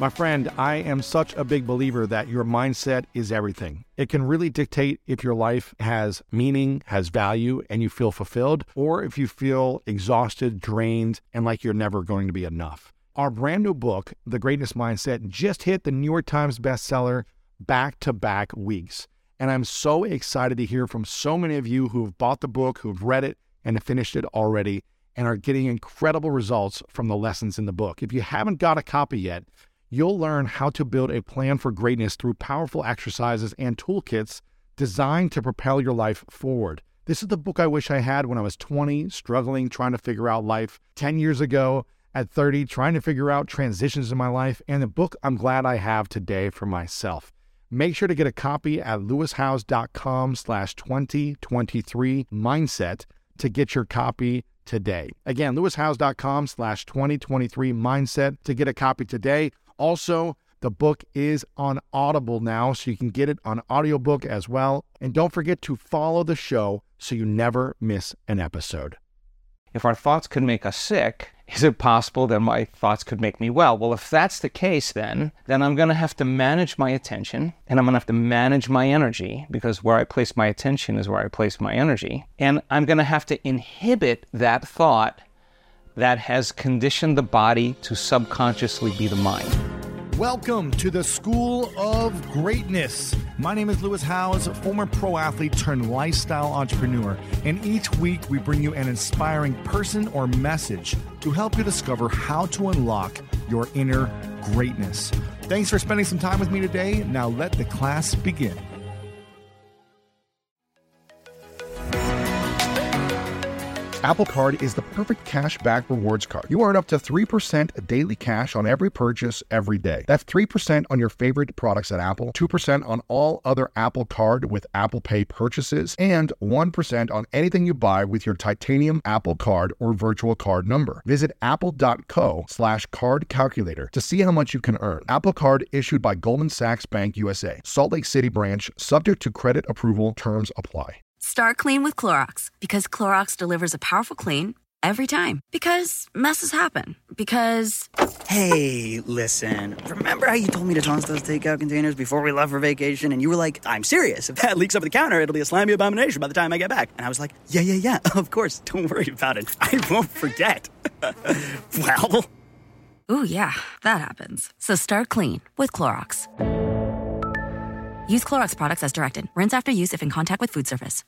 My friend, I am such a big believer that your mindset is everything. It can really dictate if your life has meaning, has value, and you feel fulfilled, or if you feel exhausted, drained, and like you're never going to be enough. Our brand new book, The Greatness Mindset, just hit the New York Times bestseller back-to-back weeks. And I'm so excited to hear from so many of you who have bought the book, who have read it, and have finished it already, and are getting incredible results from the lessons in the book. If you haven't got a copy yet, you'll learn how to build a plan for greatness through powerful exercises and toolkits designed to propel your life forward. This is the book I wish I had when I was 20, struggling, trying to figure out life. 10 years ago, at 30, trying to figure out transitions in my life. And the book I'm glad I have today for myself. Make sure to get a copy at lewishowes.com/2023mindset to get your copy today. Again, lewishowes.com/2023mindset to get a copy today. Also, the book is on Audible now, so you can get it on audiobook as well. And don't forget to follow the show so you never miss an episode. If our thoughts could make us sick, is it possible that my thoughts could make me well? Well, if that's the case, then I'm going to have to manage my attention, and I'm going to have to manage my energy, because where I place my attention is where I place my energy. And I'm going to have to inhibit that thought that has conditioned the body to subconsciously be the mind. Welcome to the School of Greatness. My name is Lewis Howes, former pro athlete turned lifestyle entrepreneur, and each week we bring you an inspiring person or message to help you discover how to unlock your inner greatness. Thanks for spending some time with me today. Now let the class begin. Apple Card is the perfect cash back rewards card. You earn up to 3% daily cash on every purchase every day. That's 3% on your favorite products at Apple, 2% on all other Apple Card with Apple Pay purchases, and 1% on anything you buy with your titanium Apple Card or virtual card number. Visit apple.co/card calculator to see how much you can earn. Apple Card issued by Goldman Sachs Bank USA, Salt Lake City branch, subject to credit approval, terms apply. Start clean with Clorox, because Clorox delivers a powerful clean every time. Because messes happen. Because... Hey, listen. Remember how you told me to toss those takeout containers before we left for vacation? And you were like, I'm serious. If that leaks over the counter, it'll be a slimy abomination by the time I get back. And I was like, yeah, of course. Don't worry about it. I won't forget. Well... Ooh, yeah, that happens. So start clean with Clorox. Use Clorox products as directed. Rinse after use if in contact with food surface.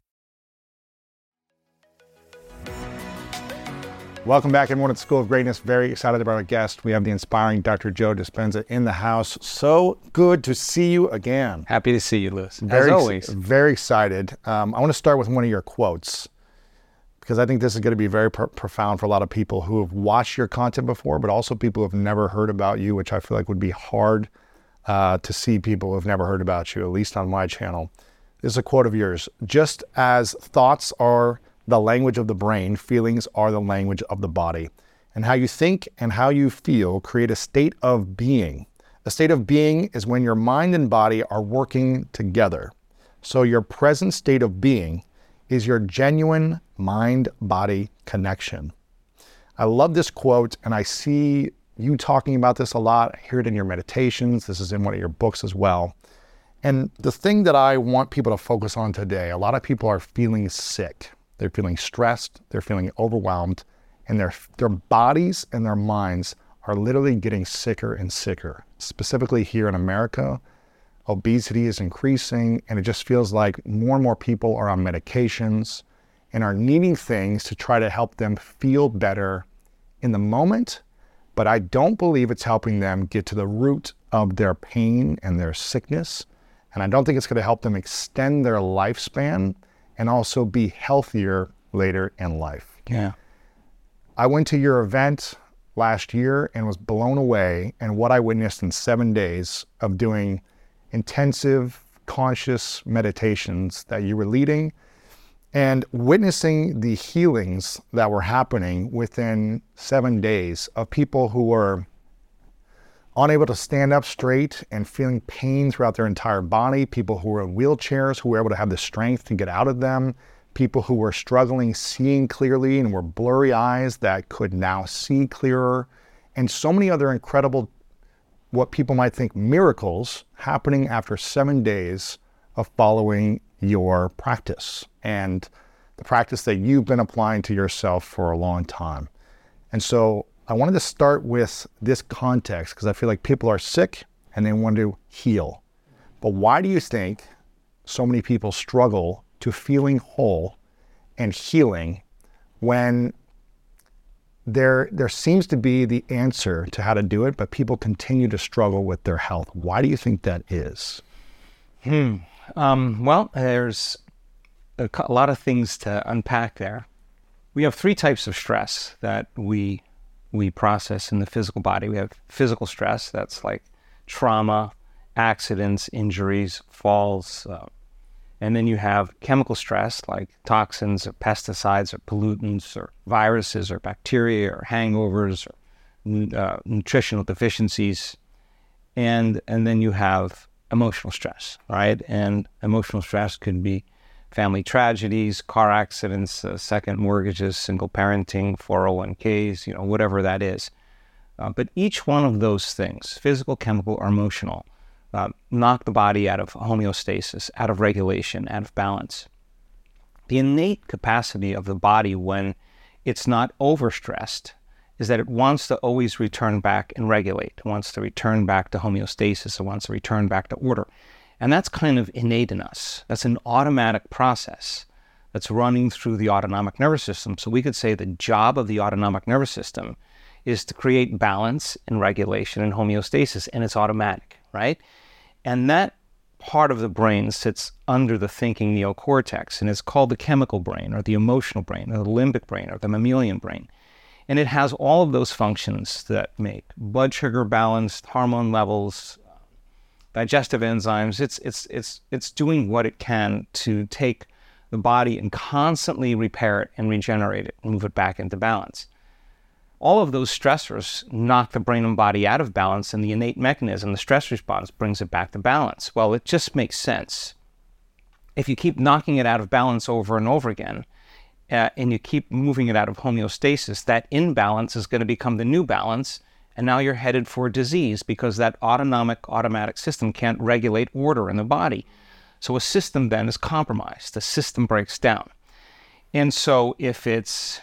Welcome back, everyone, to the School of Greatness. Very excited about our guest. We have the inspiring Dr. Joe Dispenza in the house. So good to see you again. Happy to see you, Lewis, as always. Very excited. I want to start with one of your quotes, because I think this is going to be very profound for a lot of people who have watched your content before, but also people who have never heard about you, which I feel like would be hard to see people who have never heard about you, at least on my channel. This is a quote of yours. Just as thoughts are the language of the brain, feelings are the language of the body. And how you think and how you feel create a state of being. A state of being is when your mind and body are working together. So your present state of being is your genuine mind-body connection. I love this quote, and I see you talking about this a lot. I hear it in your meditations. This is in one of your books as well. And the thing that I want people to focus on today, a lot of people are feeling sick. They're feeling stressed, they're feeling overwhelmed, and their bodies and their minds are literally getting sicker and sicker. Specifically here in America, obesity is increasing, and it just feels like more and more people are on medications and are needing things to try to help them feel better in the moment, but I don't believe it's helping them get to the root of their pain and their sickness, and I don't think it's going to help them extend their lifespan and also be healthier later in life. Yeah. I went to your event last year and was blown away, and what I witnessed in 7 days of doing intensive conscious meditations that you were leading, and witnessing the healings that were happening within 7 days of people who were unable to stand up straight and feeling pain throughout their entire body, people who were in wheelchairs who were able to have the strength to get out of them, people who were struggling seeing clearly and were blurry eyes that could now see clearer, and so many other incredible what people might think miracles happening after 7 days of following your practice and the practice that you've been applying to yourself for a long time. And so I wanted to start with this context because I feel like people are sick and they want to heal. But why do you think so many people struggle to feeling whole and healing when there seems to be the answer to how to do it, but people continue to struggle with their health? Why do you think that is? Well, there's a lot of things to unpack there. We have 3 types of stress that we process in the physical body. We have physical stress, that's like trauma, accidents, injuries, falls. And then you have chemical stress like toxins or pesticides or pollutants or viruses or bacteria or hangovers or nutritional deficiencies. And then you have emotional stress, right? And emotional stress could be family tragedies, car accidents, second mortgages, single parenting, 401ks, whatever that is. But each one of those things, physical, chemical, or emotional, knock the body out of homeostasis, out of regulation, out of balance. The innate capacity of the body when it's not overstressed is that it wants to always return back and regulate. It wants to return back to homeostasis. It wants to return back to order. And that's kind of innate in us. That's an automatic process that's running through the autonomic nervous system. So we could say the job of the autonomic nervous system is to create balance and regulation and homeostasis, and it's automatic, right? And that part of the brain sits under the thinking neocortex, and it's called the chemical brain or the emotional brain or the limbic brain or the mammalian brain. And it has all of those functions that make blood sugar balanced, hormone levels, digestive enzymes. It's doing what it can to take the body and constantly repair it and regenerate it and move it back into balance. All of those stressors knock the brain and body out of balance, and the innate mechanism, the stress response, brings it back to balance. Well, it just makes sense. If you keep knocking it out of balance over and over again, and you keep moving it out of homeostasis, that imbalance is going to become the new balance, and now you're headed for disease because that automatic system can't regulate order in the body. So a system then is compromised. The system breaks down. And so if it's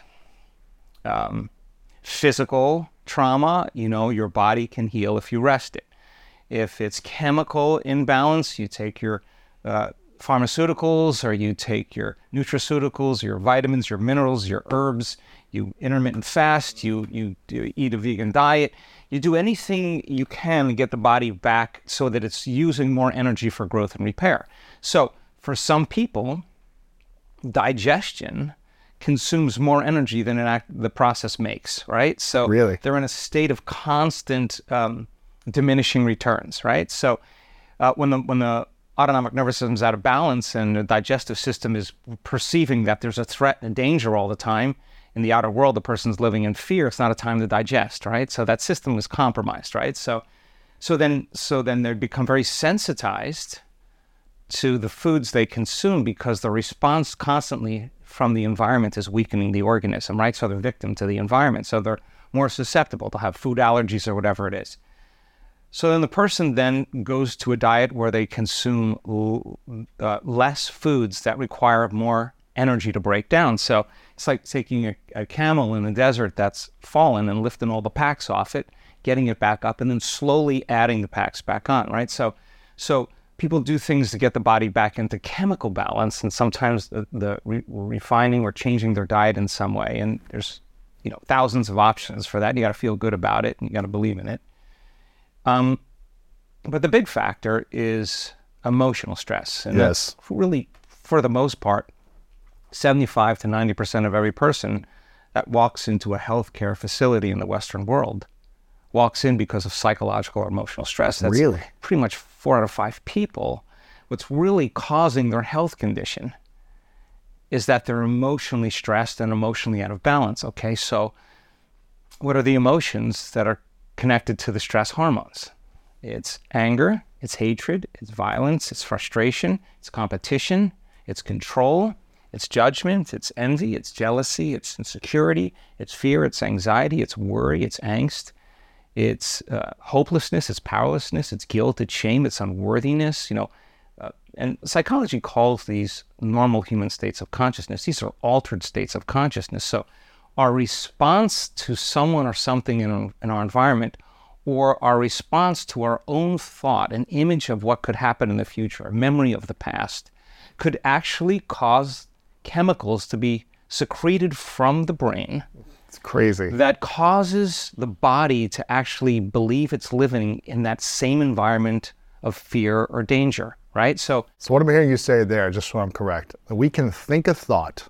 physical trauma, your body can heal if you rest it. If it's chemical imbalance, you take your pharmaceuticals, or you take your nutraceuticals, your vitamins, your minerals, your herbs, you intermittent fast, you eat a vegan diet, you do anything you can to get the body back so that it's using more energy for growth and repair. So for some people, digestion consumes more energy than the process makes, right? So really? They're in a state of constant diminishing returns, right? So when the autonomic nervous system is out of balance and the digestive system is perceiving that there's a threat and danger all the time, in the outer world, the person's living in fear, it's not a time to digest, right? So that system is compromised, right? So then they become very sensitized to the foods they consume because the response constantly from the environment is weakening the organism, right? So they're victim to the environment. So they're more susceptible to have food allergies or whatever it is. So then the person then goes to a diet where they consume less foods that require more energy to break down. So it's like taking a camel in the desert that's fallen and lifting all the packs off it, getting it back up, and then slowly adding the packs back on, right? So people do things to get the body back into chemical balance, and sometimes the refining or changing their diet in some way. And there's thousands of options for that. You got to feel good about it, and you got to believe in it. But the big factor is emotional stress, and yes, that's really, for the most part, 75 to 90% of every person that walks into a healthcare facility in the Western world walks in because of psychological or emotional stress. That's really pretty much 4 out of 5 people. What's really causing their health condition is that they're emotionally stressed and emotionally out of balance. Okay, so what are the emotions that are connected to the stress hormones? It's anger, it's hatred, it's violence, it's frustration, it's competition, it's control, it's judgment, it's envy, it's jealousy, it's insecurity, it's fear, it's anxiety, it's worry, it's angst, it's hopelessness, it's powerlessness, it's guilt, it's shame, it's unworthiness, and psychology calls these normal human states of consciousness. These are altered states of consciousness. So our response to someone or something in our environment, or our response to our own thought, an image of what could happen in the future, a memory of the past, could actually cause chemicals to be secreted from the brain. It's crazy. That causes the body to actually believe it's living in that same environment of fear or danger, right? So what I'm hearing you say there, just so I'm correct, we can think a thought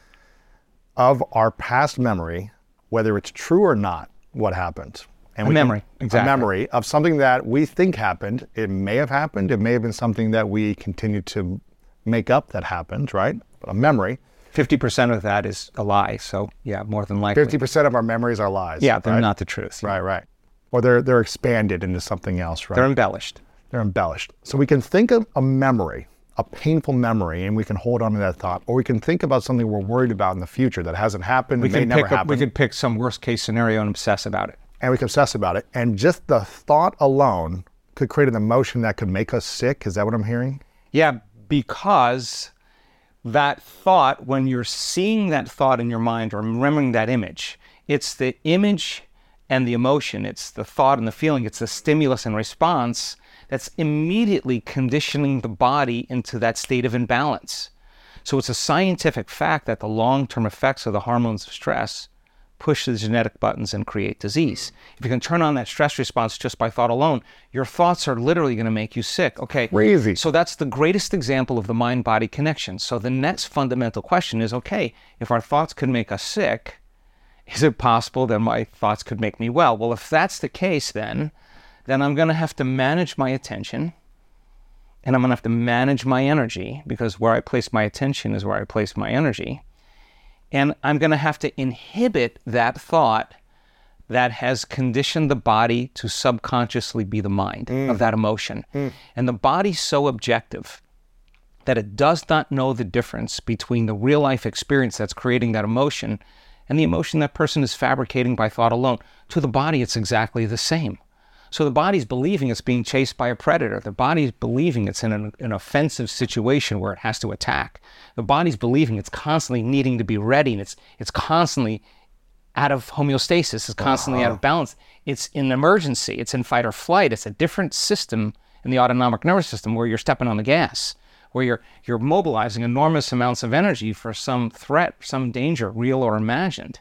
of our past memory, whether it's true or not, what happened. And a memory, exactly. A memory of something that we think happened. It may have happened. It may have been something that we continue to make up that happened, right? But a memory. 50% of that is a lie. So yeah, more than likely. 50% of our memories are lies. Yeah, they're right? not the truth. Right. Or they're expanded into something else, right? They're embellished. They're embellished. So we can think of a memory, a painful memory, and we can hold on to that thought. Or we can think about something we're worried about in the future that hasn't happened, may never happen. We could pick some worst case scenario and obsess about it. And we can obsess about it. And just the thought alone could create an emotion that could make us sick. Is that what I'm hearing? Yeah, because that thought, when you're seeing that thought in your mind or remembering that image, it's the image and the emotion, it's the thought and the feeling, it's the stimulus and response that's immediately conditioning the body into that state of imbalance. So it's a scientific fact that the long-term effects of the hormones of stress push the genetic buttons and create disease. If you can turn on that stress response just by thought alone, your thoughts are literally going to make you sick. Okay, crazy. So that's the greatest example of the mind-body connection. So the next fundamental question is, okay, if our thoughts could make us sick, is it possible that my thoughts could make me well? Well, if that's the case, then I'm going to have to manage my attention, and I'm going to have to manage my energy, because where I place my attention is where I place my energy. And I'm going to have to inhibit that thought that has conditioned the body to subconsciously be the mind of that emotion. And the body's so objective that it does not know the difference between the real life experience that's creating that emotion and the emotion that person is fabricating by thought alone. To the body, it's exactly the same. So the body's believing it's being chased by a predator. The body's believing it's in an offensive situation where it has to attack. The body's believing it's constantly needing to be ready, and it's constantly out of homeostasis. It's constantly out of balance. It's in emergency. It's in fight or flight. It's a different system in the autonomic nervous system where you're stepping on the gas, where you're mobilizing enormous amounts of energy for some threat, some danger, real or imagined.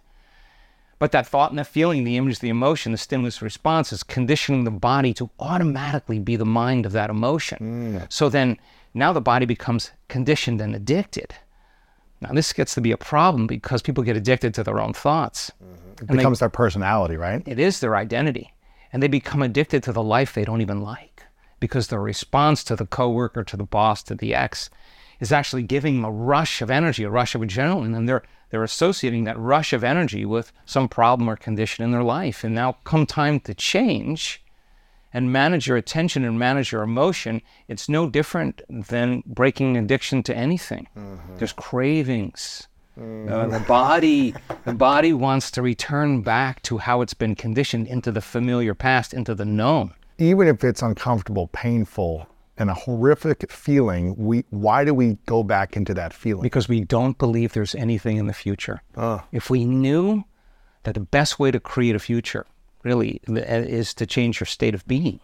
But that thought and that feeling, the image, the emotion, the stimulus response is conditioning the body to automatically be the mind of that emotion. So then now the body becomes conditioned and addicted. Now this gets to be a problem because people get addicted to their own thoughts. It becomes their personality, right? It is their identity. And they become addicted to the life they don't even like because their response to the coworker, to the boss, to the ex is actually giving them a rush of energy, a rush of adrenaline, and they're associating that rush of energy with some problem or condition in their life. And now come time to change and manage your attention and manage your emotion, it's no different than breaking addiction to anything. There's cravings. The body wants to return back to how it's been conditioned, into the familiar past, into the known. Even if it's uncomfortable, painful, and a horrific feeling, why do we go back into that feeling? Because we don't believe there's anything in the future. If we knew that the best way to create a future really is to change your state of being,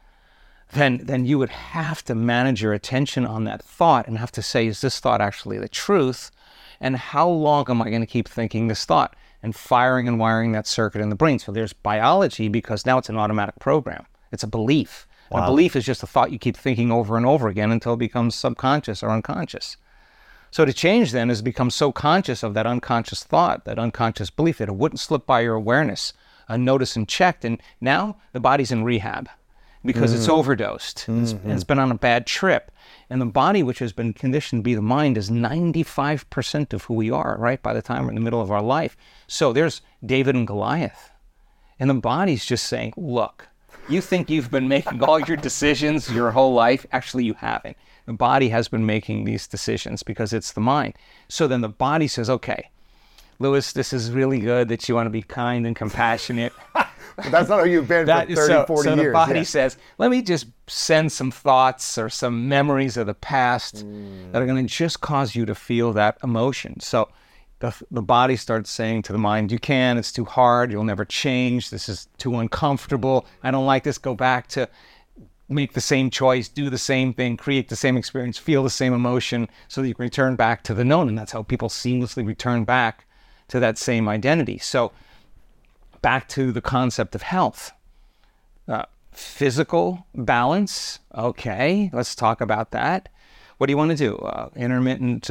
then you would have to manage your attention on that thought and have to say, is this thought actually the truth? And how long am I going to keep thinking this thought and firing and wiring that circuit in the brain? So there's biology, because now it's an automatic program. It's a belief. Wow. A belief is just a thought you keep thinking over and over again until it becomes subconscious or unconscious. So to change then is become so conscious of that unconscious thought, that unconscious belief, that it wouldn't slip by your awareness, unnoticed and checked. And now the body's in rehab because it's overdosed. It's been on a bad trip. And the body, which has been conditioned to be the mind, is 95% of who we are, right, by the time we're in the middle of our life. So there's David and Goliath. And the body's just saying, look, you think you've been making all your decisions your whole life. Actually, you haven't. The body has been making these decisions because it's the mind. So then the body says, okay, Louis, this is really good that you want to be kind and compassionate, But that's not who you've been for 30, 40 so years. the body Yeah. says, let me just send some thoughts or some memories of the past that are going to just cause you to feel that emotion. So the body starts saying to the mind, it's too hard, you'll never change, this is too uncomfortable, I don't like this, go back to make the same choice, do the same thing, create the same experience, feel the same emotion so that you can return back to the known. And that's how people seamlessly return back to that same identity. So back to the concept of health. Physical balance, okay, let's talk about that. What do you want to do? Intermittent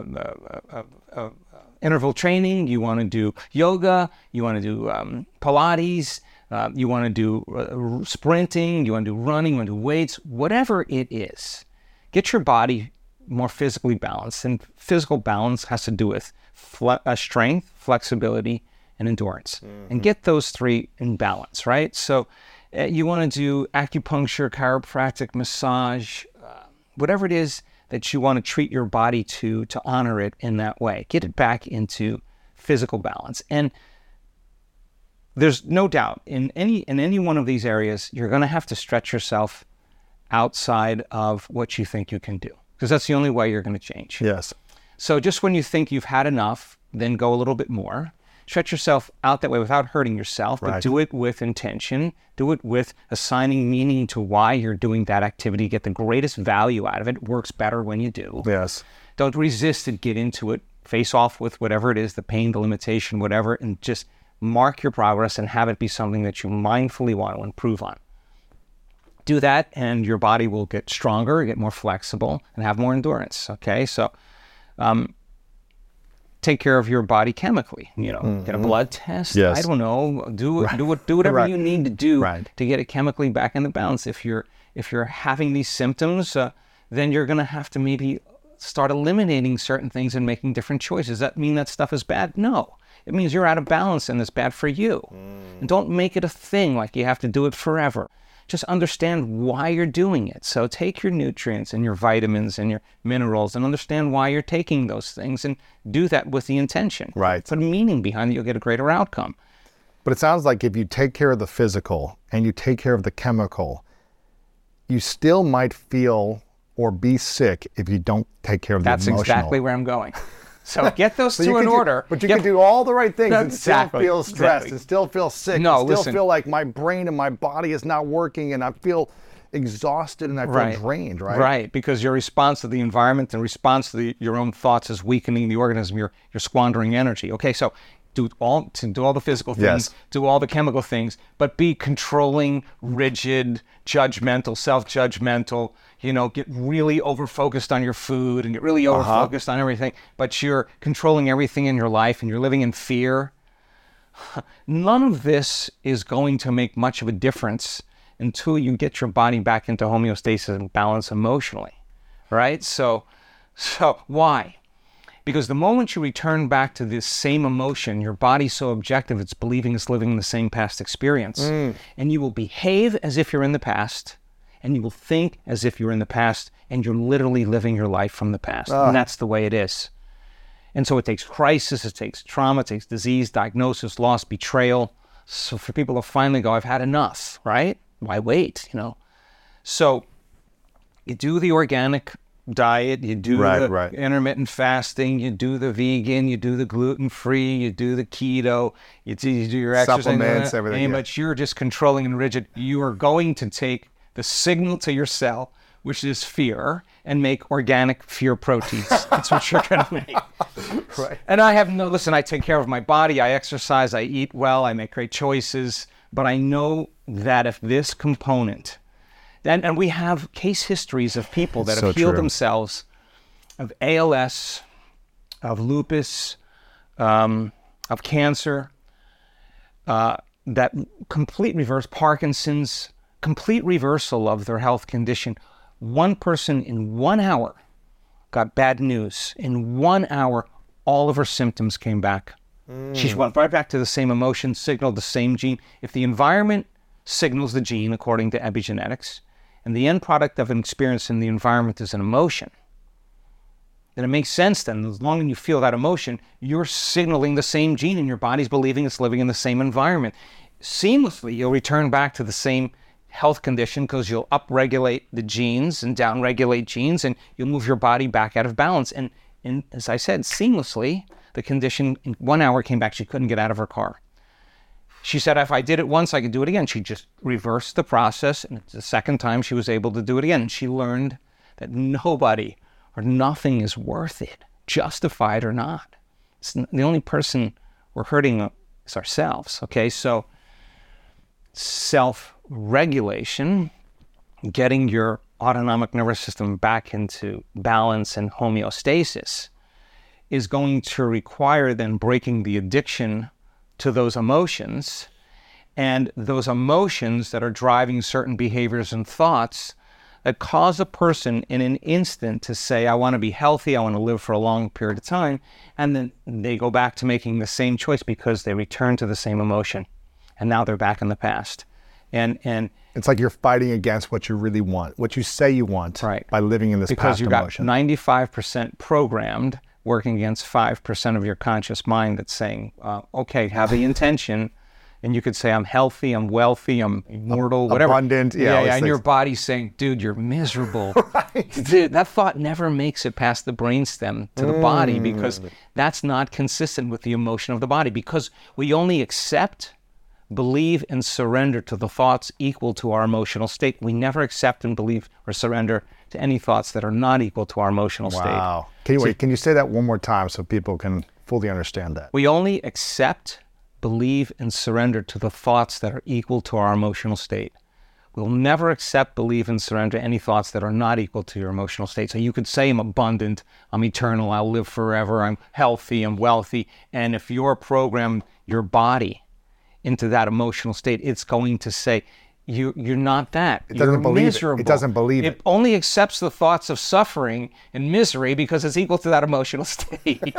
interval training, you want to do yoga, you want to do Pilates, you want to do sprinting, you want to do running, you want to do weights, whatever it is. Get your body more physically balanced. And physical balance has to do with strength, flexibility, and endurance. And get those three in balance, right? So you want to do acupuncture, chiropractic, massage, whatever it is that you want to treat your body to honor it in that way. Get it back into physical balance. And there's no doubt in any one of these areas, you're going to have to stretch yourself outside of what you think you can do, because that's the only way you're going to change. Yes. So just when you think you've had enough, then go a little bit more. Stretch yourself out that way without hurting yourself, but do it with intention. Do it with assigning meaning to why you're doing that activity. Get the greatest value out of it. It works better when you do. Yes. Don't resist it. Get into it. Face off with whatever it is, the pain, the limitation, whatever, and just mark your progress and have it be something that you mindfully want to improve on. Do that, and your body will get stronger, get more flexible, and have more endurance. Okay, so take care of your body chemically. Get a blood test. Yes. I don't know. Do whatever you need to do to get it chemically back into balance. If you're having these symptoms, then you're going to have to maybe start eliminating certain things and making different choices. Does that mean that stuff is bad? No. It means you're out of balance and it's bad for you. And don't make it a thing like you have to do it forever. Just understand why you're doing it. So take your nutrients and your vitamins and your minerals and understand why you're taking those things and do that with the intention. Right. Put a meaning behind it, you'll get a greater outcome. But it sounds like if you take care of the physical and you take care of the chemical, you still might feel or be sick if you don't take care of the emotional. That's exactly where I'm going. So get those two in order. But you can do all the right things and Exactly. still feel stressed Exactly. and still feel sick No, and still listen. feel like my brain and my body is not working and I feel exhausted and I feel drained, right? Right, because your response to the environment and response to your own thoughts is weakening the organism. You're squandering energy. Okay, so do all the physical things, do all the chemical things, but be controlling, rigid, judgmental, self-judgmental. Get really over-focused on your food and get really over-focused on everything, but you're controlling everything in your life and you're living in fear. None of this is going to make much of a difference until you get your body back into homeostasis and balance emotionally, right? So why? Because the moment you return back to this same emotion, your body's so objective, it's believing it's living in the same past experience. And you will behave as if you're in the past, and you will think as if you're in the past, and you're literally living your life from the past. And that's the way it is. And so it takes crisis, it takes trauma, it takes disease, diagnosis, loss, betrayal. So for people to finally go, I've had enough, right? Why wait, So you do the organic diet, you do the intermittent fasting, you do the vegan, you do the gluten-free, you do the keto, you do your exercise. Supplements, everything. But you're just controlling and rigid. You are going to take the signal to your cell, which is fear, and make organic fear proteins. That's what you're going to make. Right. And I take care of my body, I exercise, I eat well, I make great choices, but I know that if this component, and we have case histories of people that have healed themselves of ALS, of lupus, of cancer, that complete reverse, Parkinson's, complete reversal of their health condition. One person in 1 hour got bad news. In 1 hour, all of her symptoms came back. She went right back to the same emotion, signaled the same gene. If the environment signals the gene according to epigenetics, and the end product of an experience in the environment is an emotion, then it makes sense then, as long as you feel that emotion, you're signaling the same gene and your body's believing it's living in the same environment. seamlessly you'll return back to the same health condition because you'll upregulate the genes and downregulate genes, and you'll move your body back out of balance. And as I said, seamlessly, the condition in 1 hour came back. She couldn't get out of her car. She said, if I did it once, I could do it again. She just reversed the process, and the second time she was able to do it again. And she learned that nobody or nothing is worth it, justified or not. The only person we're hurting is ourselves, okay? So self-regulation, getting your autonomic nervous system back into balance and homeostasis, is going to require then breaking the addiction to those emotions, and those emotions that are driving certain behaviors and thoughts that cause a person in an instant to say, I want to be healthy, I want to live for a long period of time, and then they go back to making the same choice because they return to the same emotion, and now they're back in the past. And it's like you're fighting against what you really want, what you say you want, right, by living in this because past you got emotion. 95% programmed, working against 5% of your conscious mind that's saying, okay, have the intention, and you could say, I'm healthy, I'm wealthy, I'm immortal, whatever. Abundant, yeah. And your body's saying, dude, you're miserable. Right. Dude, that thought never makes it past the brainstem to the body, because that's not consistent with the emotion of the body, because we only accept, believe, and surrender to the thoughts equal to our emotional state. We never accept and believe or surrender to any thoughts that are not equal to our emotional state. Wow. Can you say that one more time so people can fully understand that? We only accept, believe, and surrender to the thoughts that are equal to our emotional state. We'll never accept, believe, and surrender any thoughts that are not equal to your emotional state. So you could say, I'm abundant, I'm eternal, I'll live forever, I'm healthy, I'm wealthy. And if you're programmed your body into that emotional state, it's going to say, you're not that. It doesn't believe miserable. it. It doesn't believe it. It only accepts the thoughts of suffering and misery because it's equal to that emotional state.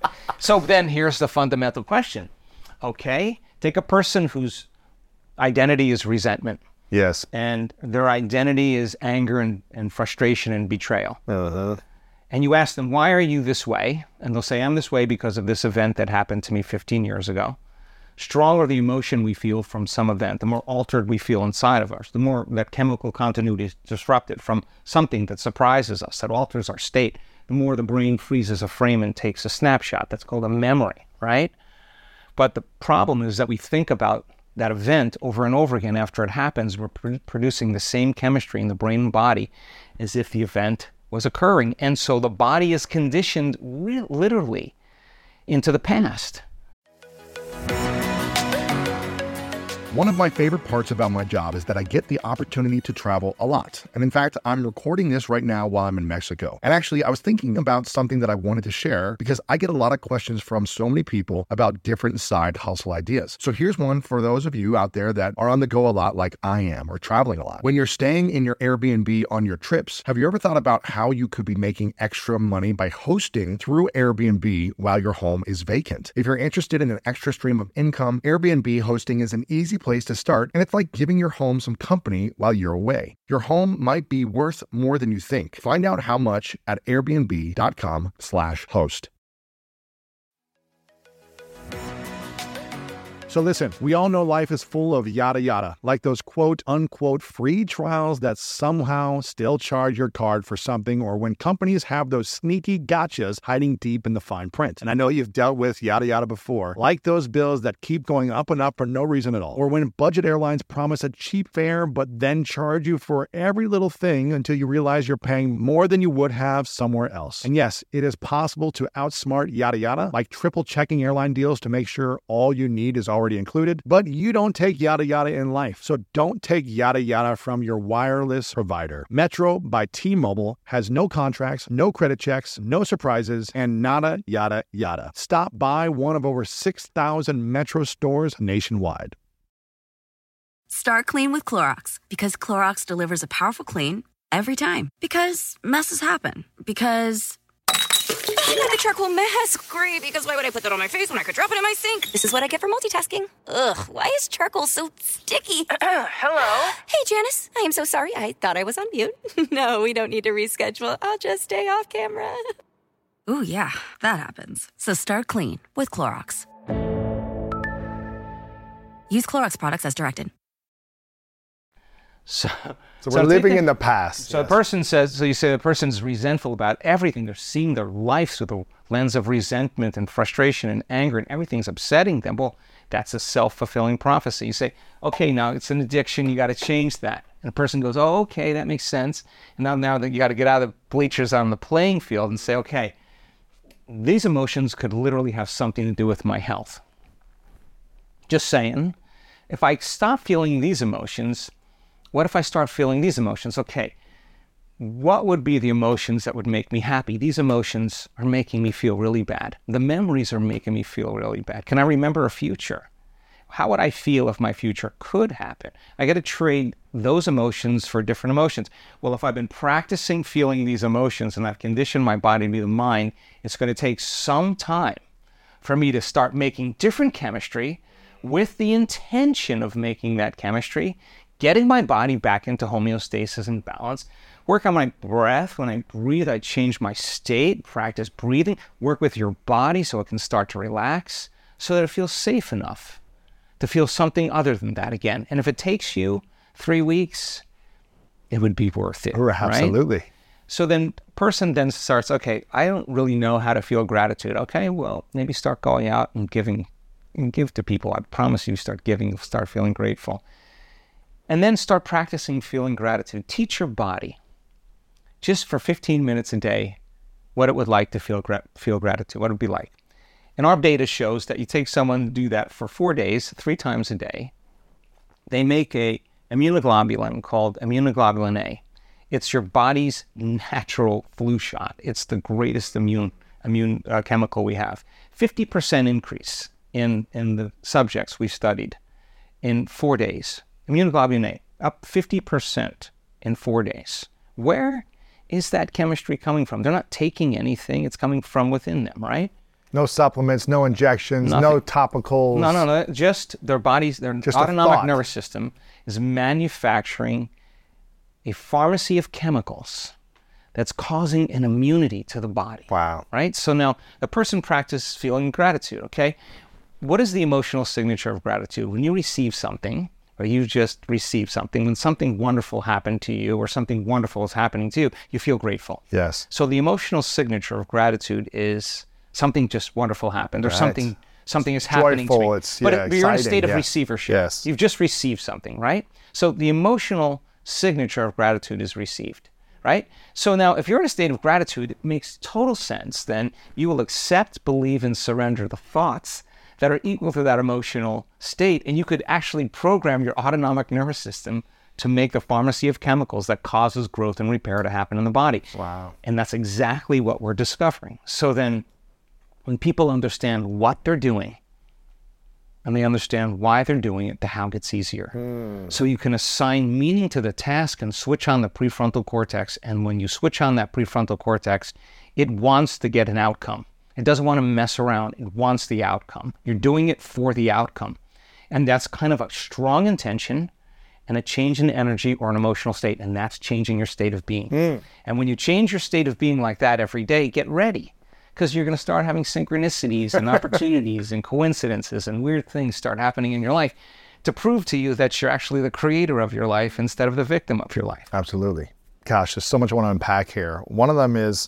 So then here's the fundamental question. Okay, take a person whose identity is resentment. Yes. And their identity is anger and frustration and betrayal. Uh-huh. And you ask them, why are you this way? And they'll say, I'm this way because of this event that happened to me 15 years ago. Stronger the emotion we feel from some event, the more altered we feel inside of us, the more that chemical continuity is disrupted from something that surprises us, that alters our state, the more the brain freezes a frame and takes a snapshot. That's called a memory, right? But the problem is that we think about that event over and over again after it happens. We're producing the same chemistry in the brain and body as if the event was occurring. And so the body is conditioned literally into the past. One of my favorite parts about my job is that I get the opportunity to travel a lot. And in fact, I'm recording this right now while I'm in Mexico. And actually, I was thinking about something that I wanted to share because I get a lot of questions from so many people about different side hustle ideas. So here's one for those of you out there that are on the go a lot like I am, or traveling a lot. When you're staying in your Airbnb on your trips, have you ever thought about how you could be making extra money by hosting through Airbnb while your home is vacant? If you're interested in an extra stream of income, Airbnb hosting is an easy place to start, and it's like giving your home some company while you're away. Your home might be worth more than you think. Find out how much at airbnb.com/host. So listen, we all know life is full of yada yada, like those quote unquote free trials that somehow still charge your card for something, or when companies have those sneaky gotchas hiding deep in the fine print. And I know you've dealt with yada yada before, like those bills that keep going up and up for no reason at all, or when budget airlines promise a cheap fare but then charge you for every little thing until you realize you're paying more than you would have somewhere else. And yes, it is possible to outsmart yada yada, like triple checking airline deals to make sure all you need is already included, but you don't take yada yada in life. So don't take yada yada from your wireless provider. Metro by T-Mobile has no contracts, no credit checks, no surprises, and nada yada yada. Stop by one of over 6,000 Metro stores nationwide. Start clean with Clorox, because Clorox delivers a powerful clean every time. Because messes happen. Because the charcoal mask. Great, because why would I put that on my face when I could drop it in my sink? This is what I get for multitasking. Ugh, why is charcoal so sticky? Hello? Hey, Janice. I am so sorry. I thought I was on mute. No, we don't need to reschedule. I'll just stay off camera. Ooh, yeah, that happens. So start clean with Clorox. Use Clorox products as directed. So we're I'm living thinking- in the past. So the person says, so you say the person's resentful about everything. They're seeing their life through the lens of resentment and frustration and anger, and everything's upsetting them. Well, that's a self-fulfilling prophecy. You say, okay, now it's an addiction. You got to change that. And the person goes, oh, okay, that makes sense. And now that you got to get out of the bleachers on the playing field and say, okay, these emotions could literally have something to do with my health. Just saying, if I stop feeling these emotions, what if I start feeling these emotions? Okay, what would be the emotions that would make me happy? These emotions are making me feel really bad. The memories are making me feel really bad. Can I remember a future? How would I feel if my future could happen? I got to trade those emotions for different emotions. Well, if I've been practicing feeling these emotions and I've conditioned my body to be the mind, it's going to take some time for me to start making different chemistry with the intention of making that chemistry, getting my body back into homeostasis and balance, work on my breath. When I breathe, I change my state, practice breathing, work with your body so it can start to relax so that it feels safe enough to feel something other than that again. And if it takes you 3 weeks, it would be worth it. Absolutely. Right? So then person then starts, okay, I don't really know how to feel gratitude. Okay, well, maybe start going out and giving and give to people. I promise you, start giving, you'll start feeling grateful. And then start practicing feeling gratitude. Teach your body, just for 15 minutes a day, what it would like to feel gratitude, what it would be like. And our data shows that you take someone to do that for 4 days, 3 times a day. They make a immunoglobulin called immunoglobulin A. It's your body's natural flu shot. It's the greatest immune chemical we have. 50% increase in the subjects we studied in 4 days. Immunoglobulin A, up 50% in 4 days. Where is that chemistry coming from? They're not taking anything. It's coming from within them, right? No supplements, no injections, Nothing. no topicals. No. Just their bodies, their Just a autonomic thought. nervous system is manufacturing a pharmacy of chemicals that's causing an immunity to the body. Wow. Right? So now the person practices feeling gratitude, okay? What is the emotional signature of gratitude? When you receive something, or you just receive something, when something wonderful happened to you or something wonderful is happening to you, you feel grateful. Yes. So the emotional signature of gratitude is something just wonderful happened, or Right. something is happening to Joyful, me. it's, but yeah, you're in a exciting, state of yeah. receivership. Yes. You've just received something, right? So the emotional signature of gratitude is received, right? So now if you're in a state of gratitude, it makes total sense. Then you will accept, believe, and surrender the thoughts that are equal to that emotional state, and you could actually program your autonomic nervous system to make the pharmacy of chemicals that causes growth and repair to happen in the body. Wow. And that's exactly what we're discovering. So then when people understand what they're doing and they understand why they're doing it, the how gets easier. So you can assign meaning to the task and switch on the prefrontal cortex. And when you switch on that prefrontal cortex, it wants to get an outcome. It doesn't want to mess around. It wants the outcome. You're doing it for the outcome. And that's kind of a strong intention and a change in energy or an emotional state, and that's changing your state of being. And when you change your state of being like that every day, get ready, because you're going to start having synchronicities and opportunities and coincidences and weird things start happening in your life to prove to you that you're actually the creator of your life instead of the victim of your life. Absolutely. Gosh, there's so much I want to unpack here. One of them is,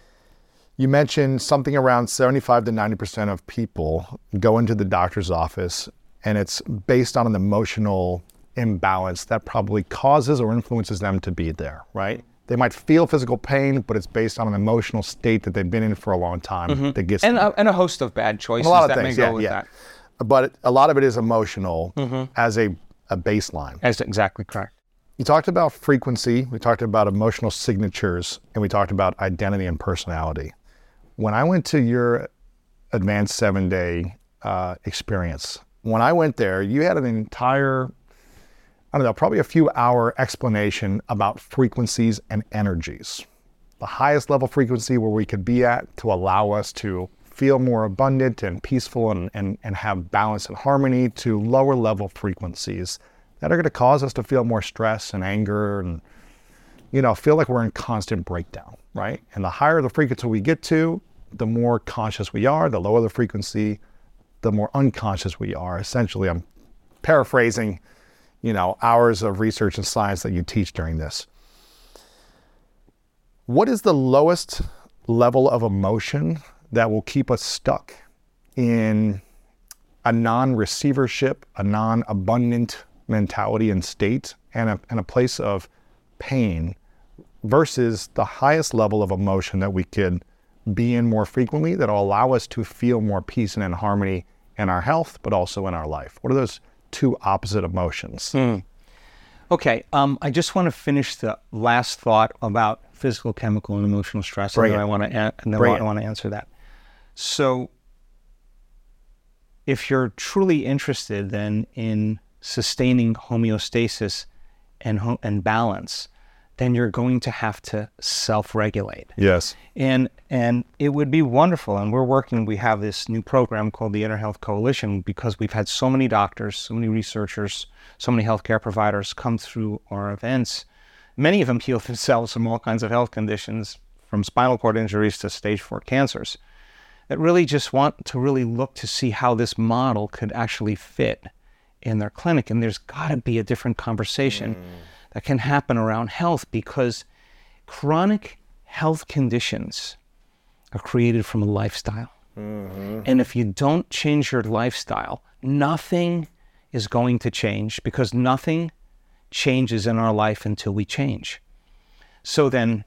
you mentioned something around 75 to 90% of people go into the doctor's office, and it's based on an emotional imbalance that probably causes or influences them to be there, right? They might feel physical pain, but it's based on an emotional state that they've been in for a long time that gets And a host of bad choices a lot of that things, may go with that. But a lot of it is emotional as a baseline. That's exactly correct. You talked about frequency, we talked about emotional signatures, and we talked about identity and personality. When I went to your advanced 7-day experience, when I went there, you had an entire, I don't know, probably a few hour explanation about frequencies and energies. The highest level frequency where we could be at to allow us to feel more abundant and peaceful and have balance and harmony, to lower level frequencies that are going to cause us to feel more stress and anger and, you know, feel like we're in constant breakdown, right? And the higher the frequency we get to, the more conscious we are. The lower the frequency, the more unconscious we are. Essentially, I'm paraphrasing, hours of research and science that you teach during this. What is the lowest level of emotion that will keep us stuck in a non-receivership, a non-abundant mentality and state, and a place of pain, versus the highest level of emotion that we could be in more frequently that will allow us to feel more peace and in harmony in our health, but also in our life? What are those two opposite emotions? Okay, I just want to finish the last thought about physical, chemical, and emotional stress, and then I want to answer that. So, if you're truly interested then in sustaining homeostasis and balance, then you're going to have to self-regulate. Yes. And it would be wonderful, and we have this new program called the Inner Health Coalition, because we've had so many doctors, so many researchers, so many healthcare providers come through our events. Many of them heal themselves from all kinds of health conditions, from spinal cord injuries to stage 4 cancers, that really just want to really look to see how this model could actually fit in their clinic. And there's got to be a different conversation that can happen around health, because chronic health conditions are created from a lifestyle. And if you don't change your lifestyle, nothing is going to change, because nothing changes in our life until we change. So then,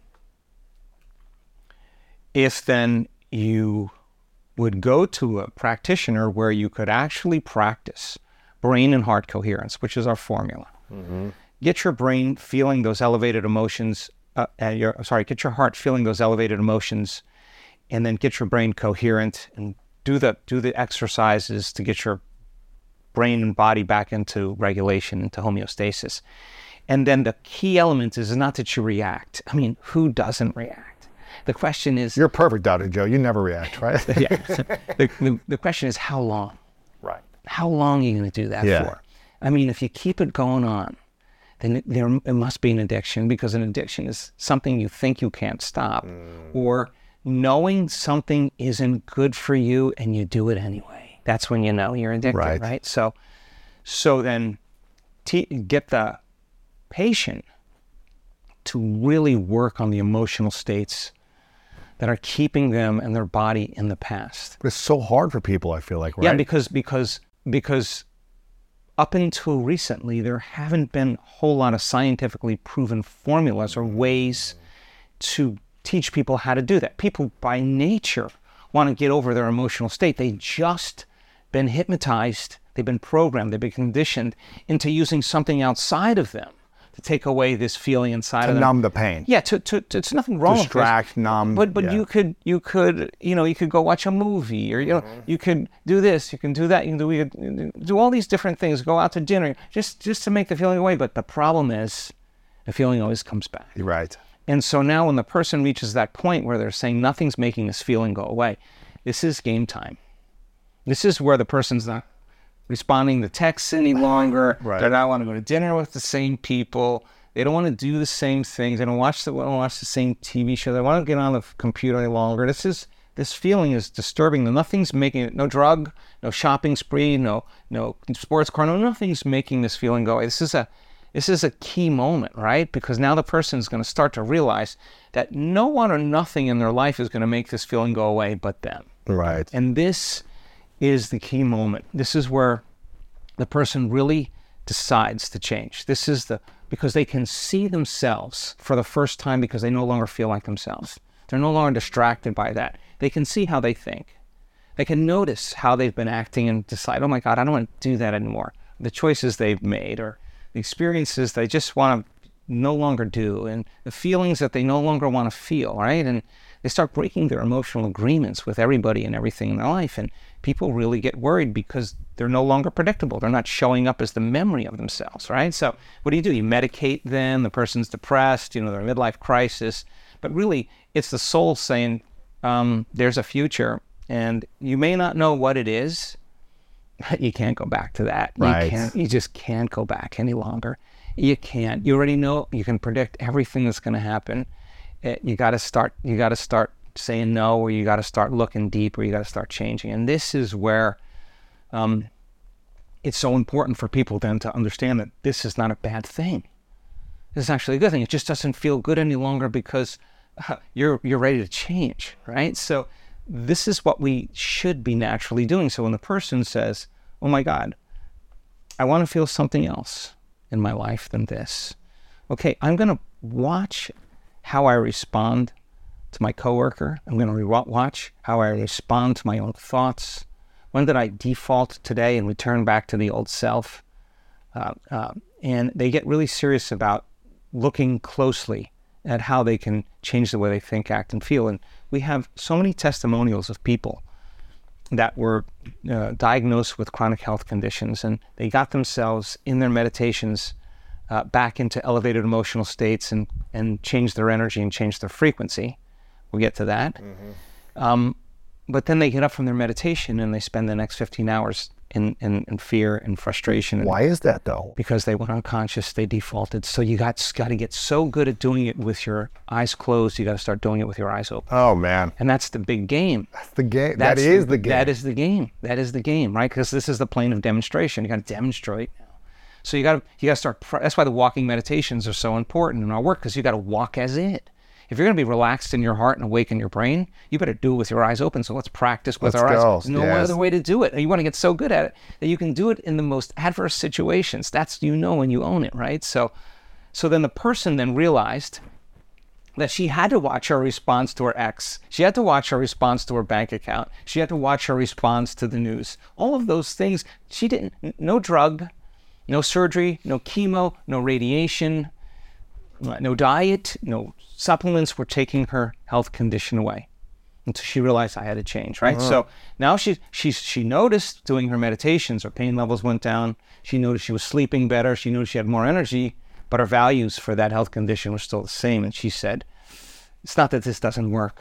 if then you would go to a practitioner where you could actually practice brain and heart coherence, which is our formula. Get your brain feeling those elevated emotions, get your heart feeling those elevated emotions, and then get your brain coherent and do the exercises to get your brain and body back into regulation, into homeostasis. And then the key element is not that you react. I mean, who doesn't react? The question is... You're perfect, Dr. Joe. You never react, right? Yeah. The question is, how long? Right. How long are you going to do that for? I mean, if you keep it going on, then it must be an addiction, because an addiction is something you think you can't stop, or knowing something isn't good for you and you do it anyway. That's when you know you're addicted, right? So then get the patient to really work on the emotional states that are keeping them and their body in the past. But it's so hard for people, I feel like, right? Yeah, because up until recently, there haven't been a whole lot of scientifically proven formulas or ways to teach people how to do that. People by nature want to get over their emotional state. They just been hypnotized, they've been programmed, they've been conditioned into using something outside of them to take away this feeling inside of them. To numb the pain. Yeah, it's nothing wrong Distract, with this. numb. But yeah. you could go watch a movie, or you could do this, you can do that, you can do all these different things, go out to dinner, just to make the feeling go away. But the problem is, the feeling always comes back. You're right. And so now when the person reaches that point where they're saying nothing's making this feeling go away, this is game time. This is where the person's not responding to texts any longer. Right. They don't want to go to dinner with the same people. They don't want to do the same things. They don't want to watch the same TV show. They want to get on the computer any longer. This feeling is disturbing them. Nothing's making it. No drug, no shopping spree, no sports car. Nothing's making this feeling go away. This is a key moment, right? Because now the person is going to start to realize that no one or nothing in their life is going to make this feeling go away but them. Right. And this is the key moment. This is where the person really decides to change. Because they can see themselves for the first time, because they no longer feel like themselves. They're no longer distracted by that. They can see how they think. They can notice how they've been acting and decide, oh my God, I don't want to do that anymore. The choices they've made, or the experiences they just want to no longer do, and the feelings that they no longer want to feel, right? And they start breaking their emotional agreements with everybody and everything in their life. And people really get worried because they're no longer predictable. They're not showing up as the memory of themselves, right? So what do? You medicate them. The person's depressed, they're in a midlife crisis. But really, it's the soul saying, there's a future, and you may not know what it is, but you can't go back to that. Right. You just can't go back any longer. You can't. You already know. You can predict everything that's going to happen. You got to start saying no, or you got to start looking deep, or you got to start changing. And this is where it's so important for people then to understand that this is not a bad thing. This is actually a good thing. It just doesn't feel good any longer because you're ready to change, right? So this is what we should be naturally doing. So when the person says, oh my God, I want to feel something else in my life than this. Okay, I'm going to watch how I respond to my coworker. I'm going to watch how I respond to my own thoughts. When did I default today and return back to the old self? And they get really serious about looking closely at how they can change the way they think, act, and feel. And we have so many testimonials of people that were diagnosed with chronic health conditions, and they got themselves in their meditations back into elevated emotional states and changed their energy and changed their frequency. We'll get to that. But then they get up from their meditation and they spend the next 15 hours in fear and frustration. Why is that though? Because they went unconscious, they defaulted. So you got to get so good at doing it with your eyes closed, you got to start doing it with your eyes open. Oh man. And that's the big game. That's the game. That is the game. That is the game. That is the game, right? Because this is the plane of demonstration. You got to demonstrate now. So you got to start. That's why the walking meditations are so important in our work, because you got to walk as it. If you're going to be relaxed in your heart and awake in your brain, you better do it with your eyes open. So let's practice with our eyes. There's no other way to do it. And you want to get so good at it that you can do it in the most adverse situations. That's, when you own it, right? So then the person then realized that she had to watch her response to her ex. She had to watch her response to her bank account. She had to watch her response to the news. All of those things, no drug, no surgery, no chemo, no radiation, no diet, no supplements were taking her health condition away until she realized I had to change, right? So now she noticed doing her meditations, her pain levels went down. She noticed she was sleeping better. She noticed she had more energy, but her values for that health condition were still the same. And she said, it's not that this doesn't work.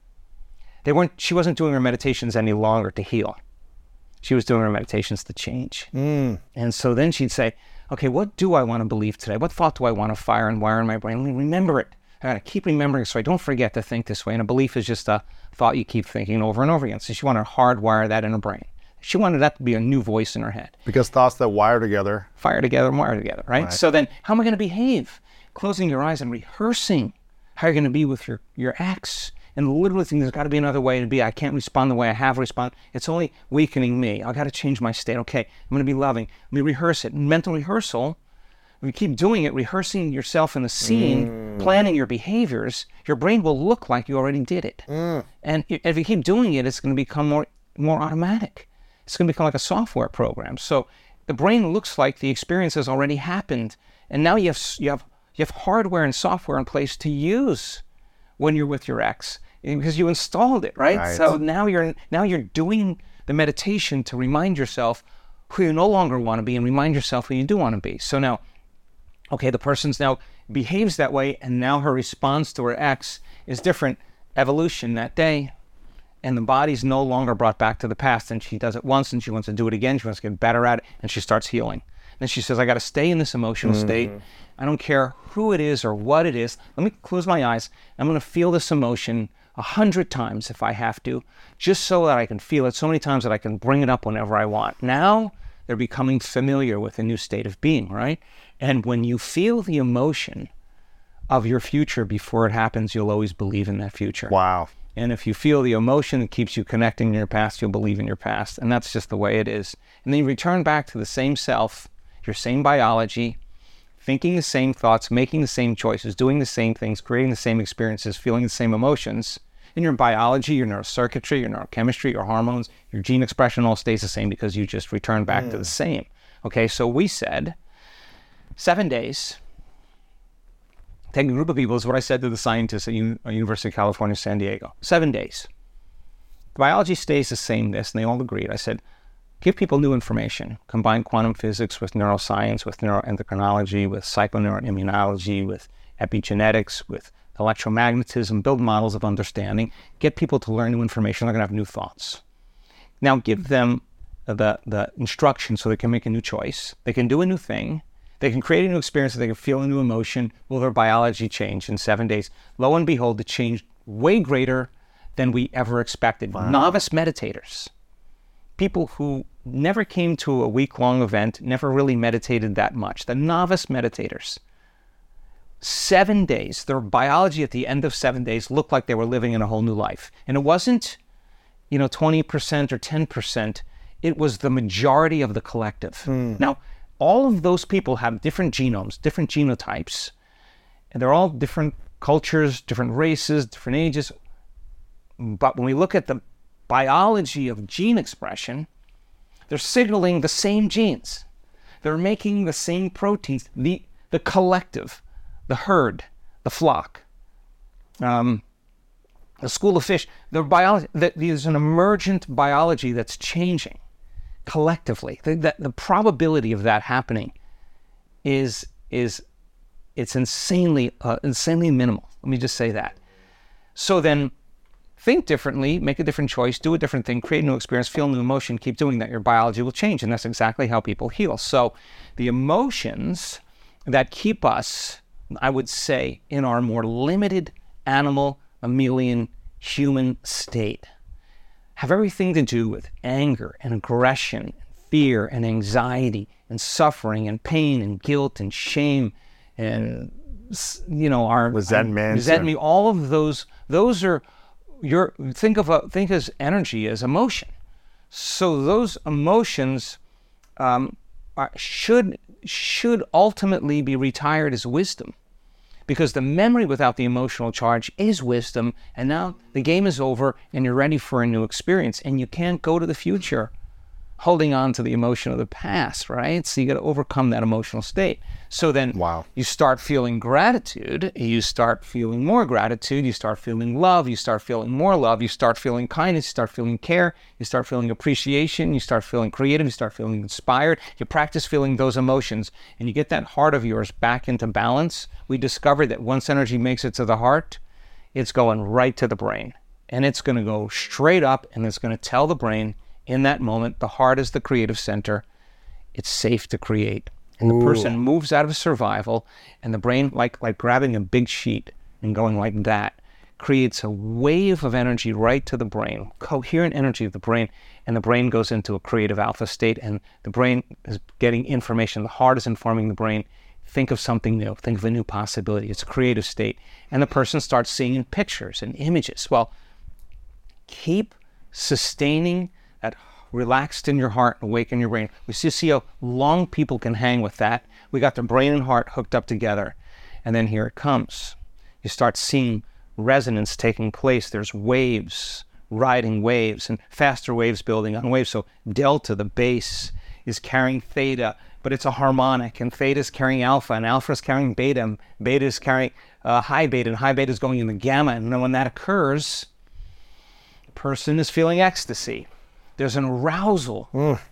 She wasn't doing her meditations any longer to heal. She was doing her meditations to change. And so then she'd say, okay, what do I want to believe today? What thought do I want to fire and wire in my brain? Let me remember it. I got to keep remembering so I don't forget to think this way. And a belief is just a thought you keep thinking over and over again. So she wanted to hardwire that in her brain. She wanted that to be a new voice in her head. Because thoughts that wire together. Fire together and wire together, right? So then how am I going to behave? Closing your eyes and rehearsing how you're going to be with your ex. And literally thinking there's got to be another way to be. I can't respond the way I have responded. It's only weakening me. I got to change my state. Okay, I'm going to be loving. Let me rehearse it. Mental rehearsal. If you keep doing it, rehearsing yourself in the scene, planning your behaviors, your brain will look like you already did it. And if you keep doing it, it's going to become more automatic. It's going to become like a software program. So the brain looks like the experience has already happened, and now you have hardware and software in place to use when you're with your ex, because you installed it, right? So now you're doing the meditation to remind yourself who you no longer want to be and remind yourself who you do want to be. So now, okay, the person's now behaves that way, and now her response to her ex is different. Evolution that day, and the body's no longer brought back to the past, and she does it once and she wants to do it again. She wants to get better at it, and she starts healing. Then she says, I got to stay in this emotional state. I don't care who it is or what it is. Let me close my eyes. I'm going to feel this emotion 100 times if I have to, just so that I can feel it so many times that I can bring it up whenever I want. Now they're becoming familiar with a new state of being, right? And when you feel the emotion of your future before it happens, you'll always believe in that future. Wow. And if you feel the emotion that keeps you connecting in your past, you'll believe in your past. And that's just the way it is. And then you return back to the same self, your same biology, thinking the same thoughts, making the same choices, doing the same things, creating the same experiences, feeling the same emotions. In your biology, your neurocircuitry, your neurochemistry, your hormones, your gene expression all stays the same because you just return back to the same. Okay, so we said 7 days. Take a group of people, is what I said to the scientists at University of California, San Diego. 7 days. The biology stays the same, and they all agreed. I said, give people new information. Combine quantum physics with neuroscience, with neuroendocrinology, with psychoneuroimmunology, with epigenetics, with electromagnetism, build models of understanding, get people to learn new information. They're going to have new thoughts. Now give them the instruction so they can make a new choice. They can do a new thing. They can create a new experience, so they can feel a new emotion. Will their biology change in 7 days? Lo and behold, it changed way greater than we ever expected. Wow. Novice meditators people who never came to a week-long event, never really meditated that much, the novice meditators. 7 days, their biology at the end of 7 days looked like they were living in a whole new life. And it wasn't, 20% or 10%. It was the majority of the collective. Now, all of those people have different genomes, different genotypes, and they're all different cultures, different races, different ages. But when we look at the biology of gene expression, they're signaling the same genes. They're making the same proteins, the collective, the herd, the flock, the school of fish. There's an emergent biology that's changing collectively. The probability of that happening is insanely minimal. Let me just say that. So then, think differently, make a different choice, do a different thing, create a new experience, feel new emotion, keep doing that. Your biology will change, and that's exactly how people heal. So the emotions that keep us, I would say, in our more limited animal, mammalian, human state have everything to do with anger and aggression, fear and anxiety and suffering and pain and guilt and shame and, our resentment. All of those are think as energy as emotion. So those emotions should ultimately be retired as wisdom, because the memory without the emotional charge is wisdom, and now the game is over and you're ready for a new experience, and you can't go to the future holding on to the emotion of the past, right? So you got to overcome that emotional state. So then you start feeling gratitude, you start feeling more gratitude, you start feeling love, you start feeling more love, you start feeling kindness, you start feeling care, you start feeling appreciation, you start feeling creative, you start feeling inspired. You practice feeling those emotions, and you get that heart of yours back into balance. We discovered that once energy makes it to the heart, it's going right to the brain, and it's going to go straight up, and it's going to tell the brain, in that moment, the heart is the creative center. It's safe to create. And the person moves out of survival, and the brain, like grabbing a big sheet and going like that, creates a wave of energy right to the brain, coherent energy of the brain, and the brain goes into a creative alpha state, and the brain is getting information. The heart is informing the brain. Think of something new. Think of a new possibility. It's a creative state. And the person starts seeing pictures and images. Well, keep sustaining that relaxed in your heart, awake in your brain. We see how long people can hang with that. We got the brain and heart hooked up together. And then here it comes. You start seeing resonance taking place. There's waves, riding waves, and faster waves building on waves. So delta, the bass, is carrying theta, but it's a harmonic, and theta is carrying alpha, and alpha is carrying beta, and beta is carrying high beta, and high beta is going in the gamma. And then when that occurs, the person is feeling ecstasy. There's an arousal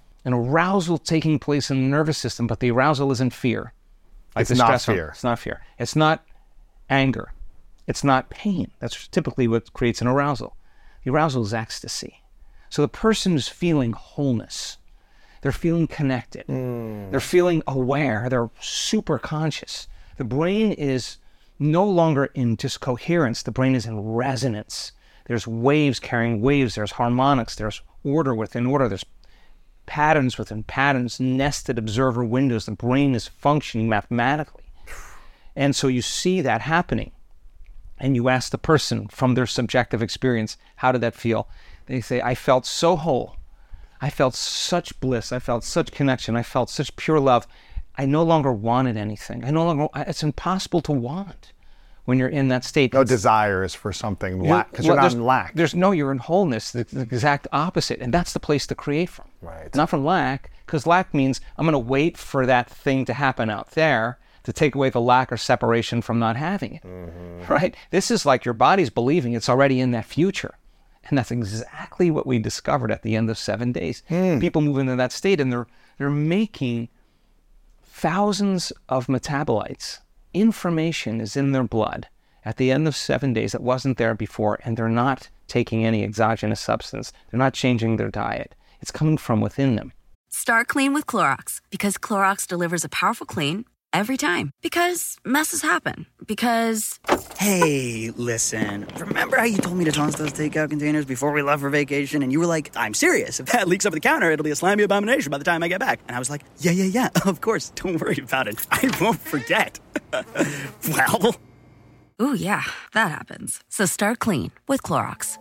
taking place in the nervous system, but the arousal isn't fear. It's not fear. It's not fear. It's not anger. It's not pain. That's typically what creates an arousal. The arousal is ecstasy. So the person is feeling wholeness. They're feeling connected. They're feeling aware. They're super conscious. The brain is no longer in just coherence. The brain is in resonance. There's waves carrying waves. There's harmonics. There's order within order. There's patterns within patterns, nested observer windows. The brain is functioning mathematically. And so you see that happening. And you ask the person from their subjective experience, how did that feel? They say, I felt so whole. I felt such bliss. I felt such connection. I felt such pure love. I no longer wanted anything. It's impossible to want when you're in that state. No desire is for something, because you're not in lack. You're in wholeness, the exact opposite. And that's the place to create from. Right. Not from lack, because lack means I'm going to wait for that thing to happen out there to take away the lack or separation from not having it, right? This is like your body's believing it's already in that future. And that's exactly what we discovered at the end of 7 days. People move into that state, and they're making thousands of metabolites. Information is in their blood at the end of 7 days that wasn't there before, and they're not taking any exogenous substance. They're not changing their diet. It's coming from within them. Start clean with Clorox, because Clorox delivers a powerful clean every time. Because messes happen. Because Hey, listen, remember how you told me to toss those takeout containers before we left for vacation? And you were like, I'm serious. If that leaks over the counter, it'll be a slimy abomination by the time I get back. And I was like, yeah, of course. Don't worry about it. I won't forget. Well... Ooh, yeah, that happens. So start clean with Clorox.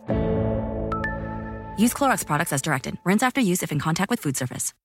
Use Clorox products as directed. Rinse after use if in contact with food surface.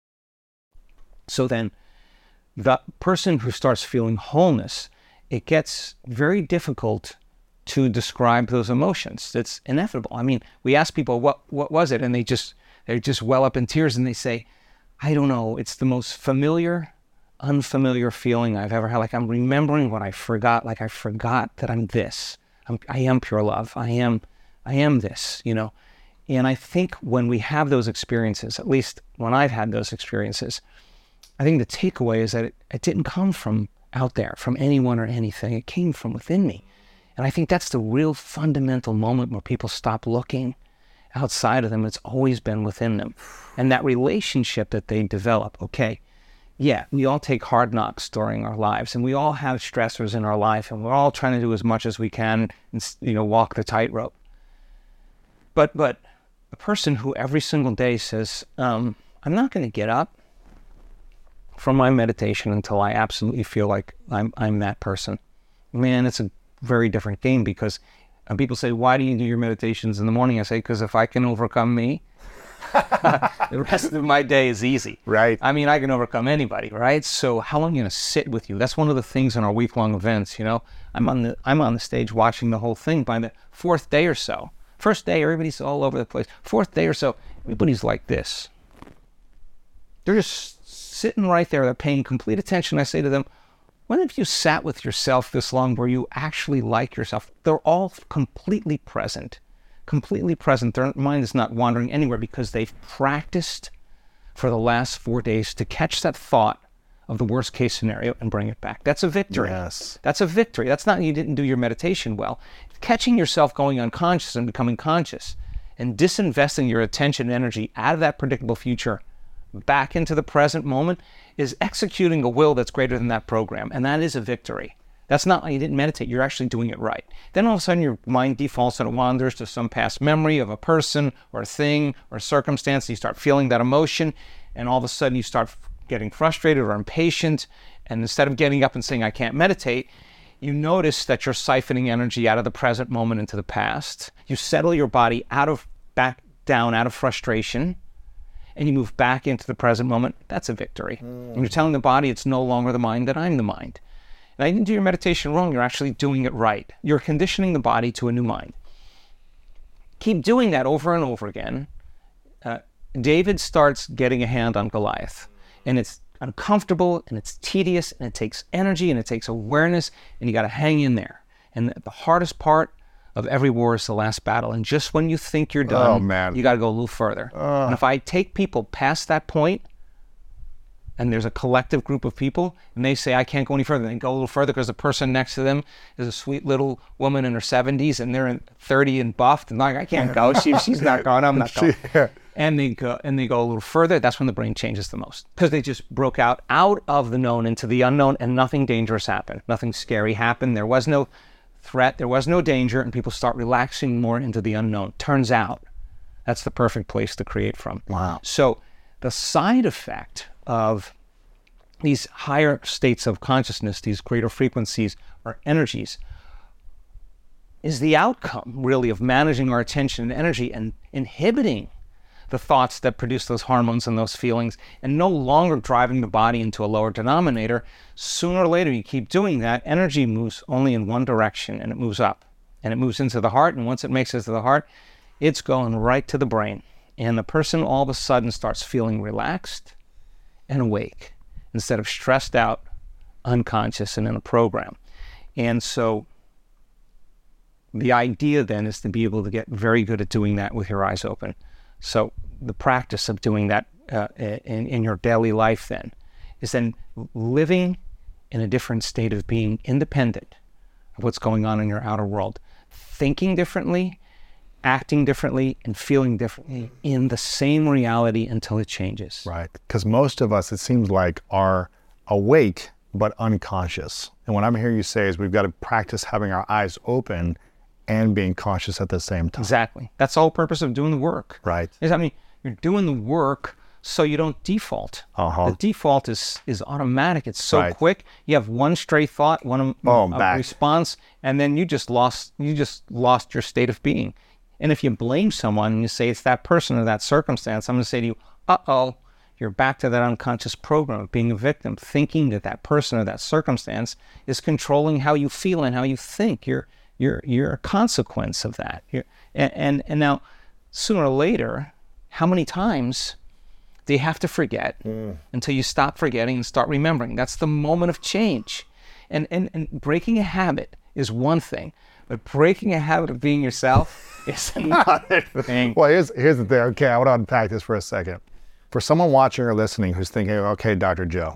So then the person who starts feeling wholeness, it gets very difficult to describe those emotions. It's inevitable. I mean, we ask people, what was it? And they just well up in tears and they say, I don't know. It's the most unfamiliar feeling I've ever had. Like I'm remembering what I forgot. Like I forgot that I'm this. I am pure love. I am this, you know. And I think when we have those experiences, at least when I've had those experiences, I think the takeaway is that it didn't come from out there, from anyone or anything. It came from within me. And I think that's the real fundamental moment where people stop looking outside of them. It's always been within them. And that relationship that they develop, okay, yeah, we all take hard knocks during our lives, and we all have stressors in our life, and we're all trying to do as much as we can and, you know, walk the tightrope. But a person who every single day says, I'm not going to get up from my meditation until I absolutely feel like I'm that person. Man, it's a very different game, because people say, why do you do your meditations in the morning? I say, because if I can overcome me, the rest of my day is easy. Right. I mean, I can overcome anybody, right? So how am I going to sit with you? That's one of the things in our week-long events, you know. I'm on the stage watching the whole thing. By the fourth day or so, first day, everybody's all over the place. Fourth day or so, everybody's like this. They're just sitting right there. They're paying complete attention. I say to them, when have you sat with yourself this long where you actually like yourself? They're all completely present. Their mind is not wandering anywhere because they've practiced for the last 4 days to catch that thought of the worst case scenario and bring it back. That's a victory. Yes. That's a victory. That's not you didn't do your meditation well. Catching yourself going unconscious and becoming conscious and disinvesting your attention and energy out of that predictable future back into the present moment is executing a will that's greater than that program. And that is a victory. That's not like you didn't meditate. You're actually doing it right. Then all of a sudden your mind defaults and it wanders to some past memory of a person or a thing or a circumstance. You start feeling that emotion, and all of a sudden you start getting frustrated or impatient. And instead of getting up and saying, I can't meditate, you notice that you're siphoning energy out of the present moment into the past. You settle your body back down out of frustration, and you move back into the present moment. That's a victory. And you're telling the body it's no longer the mind, that I'm the mind. And I didn't do your meditation wrong. You're actually doing it right. You're conditioning the body to a new mind. Keep doing that over and over again. David starts getting a hand on Goliath. And it's uncomfortable, and it's tedious, and it takes energy, and it takes awareness, and you got to hang in there. And the hardest part of every war is the last battle. And just when you think you're done, you got to go a little further. And if I take people past that point, and there's a collective group of people, and they say, I can't go any further, they go a little further because the person next to them is a sweet little woman in her 70s, and they're in 30 and buffed, and like, I can't go. She's not going. I'm not going. And they go a little further. That's when the brain changes the most, because they just broke out of the known into the unknown, and nothing dangerous happened. Nothing scary happened. There was no threat. There was no danger, and people start relaxing more into the unknown. Turns out that's the perfect place to create from. Wow. So the side effect of these higher states of consciousness, these greater frequencies or energies, is the outcome really of managing our attention and energy and inhibiting the thoughts that produce those hormones and those feelings, and no longer driving the body into a lower denominator. Sooner or later, you keep doing that, energy moves only in one direction, and it moves up. And it moves into the heart, and once it makes it to the heart, it's going right to the brain. And the person all of a sudden starts feeling relaxed and awake, instead of stressed out, unconscious, and in a program. And so the idea then is to be able to get very good at doing that with your eyes open. So the practice of doing that in your daily life then is then living in a different state of being independent of what's going on in your outer world, thinking differently, acting differently, and feeling differently in the same reality until it changes. Right. Because most of us, it seems like, are awake but unconscious. And what I'm hearing you say is we've got to practice having our eyes open and being conscious at the same time. Exactly. That's the whole purpose of doing the work. Right. I mean, you're doing the work so you don't default. The default is automatic. It's so quick. You have one stray thought, one response, and then you just lost your state of being. And if you blame someone and you say it's that person or that circumstance, I'm going to say to you, uh-oh, you're back to that unconscious program of being a victim, thinking that that person or that circumstance is controlling how you feel and how you think. You're a consequence of that. And now, sooner or later, how many times do you have to forget until you stop forgetting and start remembering? That's the moment of change. And breaking a habit is one thing, but breaking a habit of being yourself is another thing. Well, here's the thing. Okay, I want to unpack this for a second. For someone watching or listening who's thinking, okay, Dr. Joe,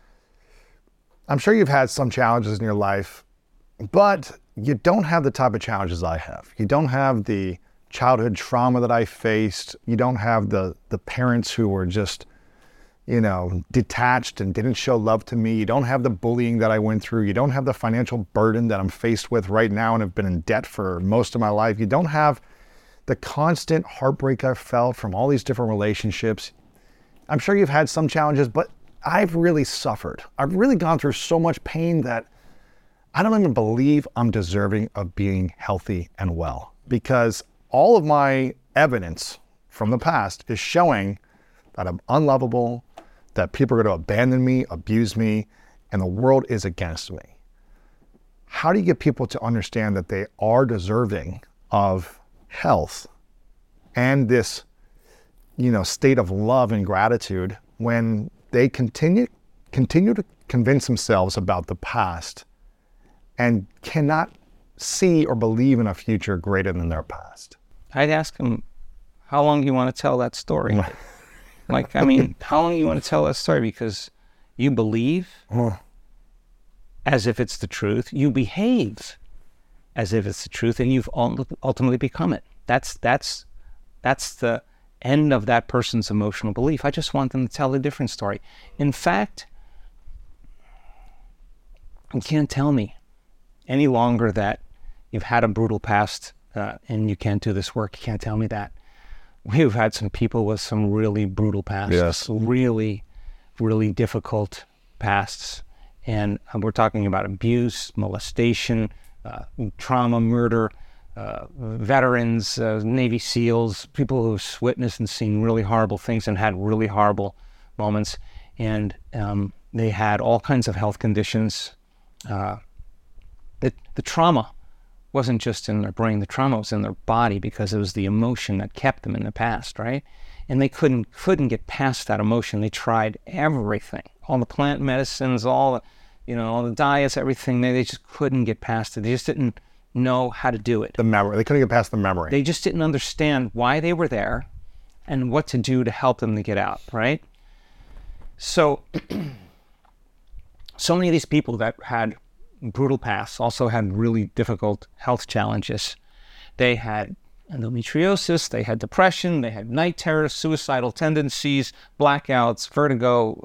I'm sure you've had some challenges in your life, but you don't have the type of challenges I have. You don't have the childhood trauma that I faced. You don't have the parents who were just, detached and didn't show love to me. You don't have the bullying that I went through. You don't have the financial burden that I'm faced with right now and have been in debt for most of my life. You don't have the constant heartbreak I've felt from all these different relationships. I'm sure you've had some challenges, but I've really suffered. I've really gone through so much pain that I don't even believe I'm deserving of being healthy and well, because all of my evidence from the past is showing that I'm unlovable, that people are going to abandon me, abuse me, and the world is against me. How do you get people to understand that they are deserving of health and this, state of love and gratitude when they continue to convince themselves about the past and cannot see or believe in a future greater than their past? I'd ask them, how long do you want to tell that story? How long do you want to tell that story? Because you believe as if it's the truth. You behave as if it's the truth, and you've ultimately become it. That's the end of that person's emotional belief. I just want them to tell a different story. In fact, you can't tell me any longer that you've had a brutal past and you can't do this work. You can't tell me that. We've had some people with some really brutal pasts, yes. Really, really difficult pasts. And we're talking about abuse, molestation, trauma, murder, veterans, Navy SEALs, people who've witnessed and seen really horrible things and had really horrible moments. And they had all kinds of health conditions. The trauma wasn't just in their brain, the trauma was in their body because it was the emotion that kept them in the past, right? And they couldn't get past that emotion. They tried everything, all the plant medicines, all the diets, everything. They just couldn't get past it. They just didn't know how to do it. The memory. They couldn't get past the memory. They just didn't understand why they were there and what to do to help them to get out, right? So many of these people that had brutal pasts also had really difficult health challenges. They had endometriosis, they had depression, they had night terrors, suicidal tendencies, blackouts, vertigo,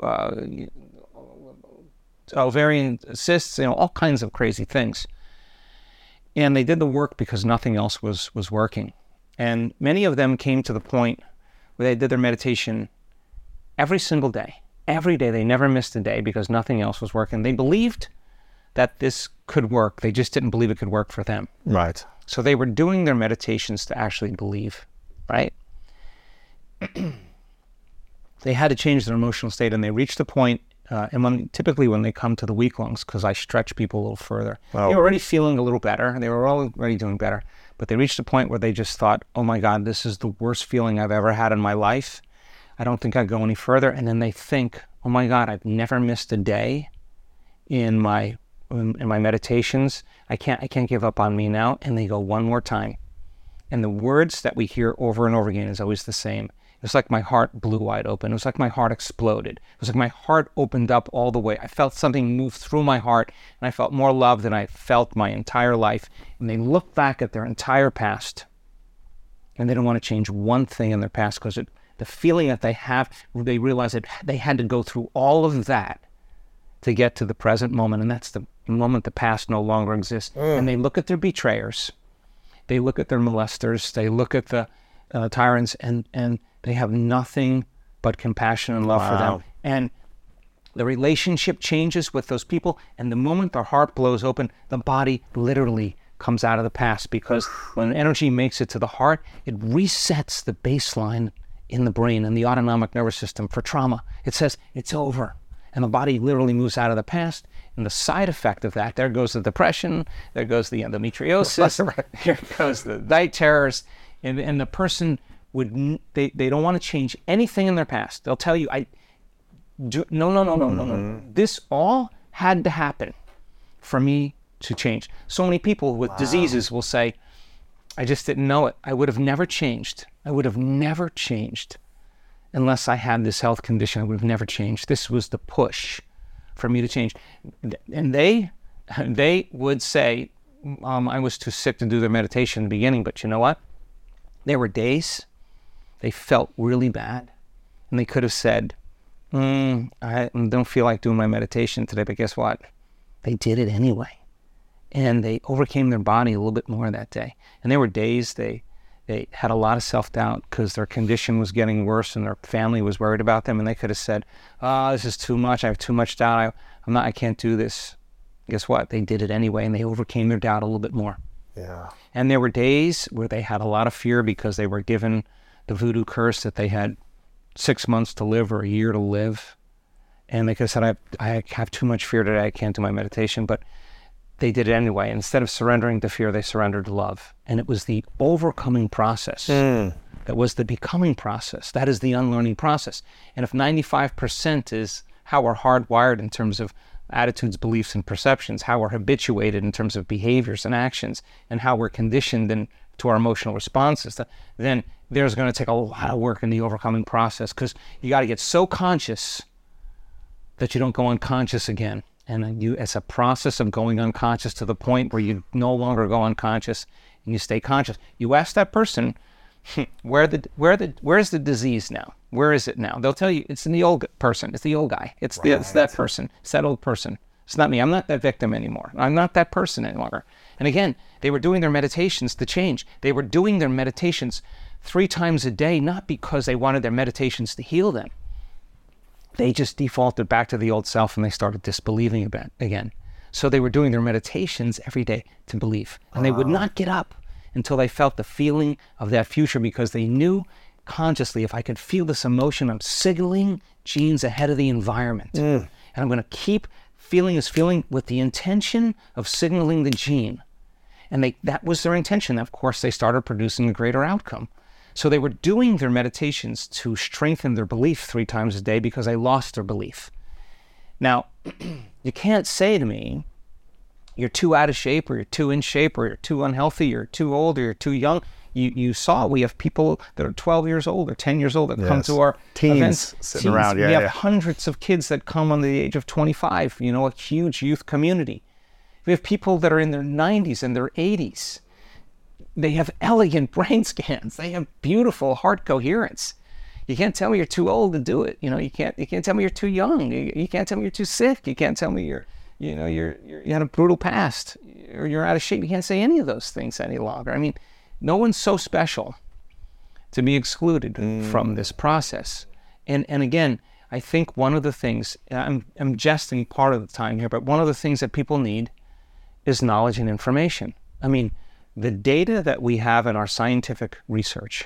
ovarian cysts, all kinds of crazy things. And they did the work because nothing else was working. And many of them came to the point where they did their meditation every single day. Every day, they never missed a day because nothing else was working. They believed that this could work. They just didn't believe it could work for them. Right. So they were doing their meditations to actually believe, right? They had to change their emotional state, and they reached a point, typically when they come to the week-longs, because I stretch people a little further, They were already feeling a little better. They were already doing better, but they reached a point where they just thought, oh my God, this is the worst feeling I've ever had in my life. I don't think I'd go any further. And then they think, oh my God, I've never missed a day in my meditations. I can't give up on me now. And they go one more time. And the words that we hear over and over again is always the same. It was like my heart blew wide open. It was like my heart exploded. It was like my heart opened up all the way. I felt something move through my heart, and I felt more love than I felt my entire life. And they look back at their entire past, and they don't want to change one thing in their past because the feeling that they have, they realize that they had to go through all of that to get to the present moment, and that's the moment the past no longer exists. And they look at their betrayers, they look at their molesters, they look at the tyrants, and they have nothing but compassion and love for them. And the relationship changes with those people, and the moment their heart blows open, the body literally comes out of the past, because when energy makes it to the heart, it resets the baseline in the brain and the autonomic nervous system for trauma. It says it's over, and the body literally moves out of the past. And the side effect of that, there goes the depression, there goes the endometriosis, here goes the night terrors, and the person they don't want to change anything in their past. They'll tell you, no. This all had to happen for me to change. So many people with diseases will say, I just didn't know it. I would have never changed. I would have never changed unless I had this health condition. I would have never changed. This was the push for me to change. And they would say, I was too sick to do their meditation in the beginning, but you know what? There were days they felt really bad, and they could have said, I don't feel like doing my meditation today, but guess what? They did it anyway. And they overcame their body a little bit more that day. And there were days they had a lot of self-doubt because their condition was getting worse and their family was worried about them, and they could have said, this is too much, I have too much doubt, I can't do this. Guess what? They did it anyway, and they overcame their doubt a little bit more. Yeah. And there were days where they had a lot of fear because they were given the voodoo curse that they had 6 months to live or a year to live. And they could have said, I have too much fear today, I can't do my meditation, but they did it anyway. Instead of surrendering to fear, they surrendered to love. And it was the overcoming process that was the becoming process. That is the unlearning process. And if 95% is how we're hardwired in terms of attitudes, beliefs, and perceptions, how we're habituated in terms of behaviors and actions, and how we're conditioned to our emotional responses, then there's going to take a lot of work in the overcoming process, because you got to get so conscious that you don't go unconscious again. And it's a process of going unconscious to the point where you no longer go unconscious and you stay conscious. You ask that person, where's the disease now? Where is it now? They'll tell you it's in the old person. It's the old guy. It's that person. It's that old person. It's not me. I'm not that victim anymore. I'm not that person any longer. And again, they were doing their meditations to change. They were doing their meditations 3 times a day, not because they wanted their meditations to heal them. They just defaulted back to the old self, and they started disbelieving again. So they were doing their meditations every day to believe. And they would not get up until they felt the feeling of that future, because they knew consciously, if I could feel this emotion, I'm signaling genes ahead of the environment. And I'm going to keep feeling this feeling with the intention of signaling the gene. And that was their intention. Of course, they started producing a greater outcome. So they were doing their meditations to strengthen their belief 3 times a day because they lost their belief. Now, you can't say to me, you're too out of shape, or you're too in shape, or you're too unhealthy, you're too old, or you're too young. You saw we have people that are 12 years old or 10 years old that come to our events. Sitting around. We have hundreds of kids that come on the age of 25, a huge youth community. We have people that are in their 90s and their 80s. They have elegant brain scans. They have beautiful heart coherence. You can't tell me you're too old to do it. You can't tell me you're too young. You can't tell me you're too sick. You can't tell me you had a brutal past, or you're out of shape. You can't say any of those things any longer. I mean, no one's so special to be excluded from this process. And again, I think one of the things, I'm jesting part of the time here, but one of the things that people need is knowledge and information. I mean, the data that we have in our scientific research,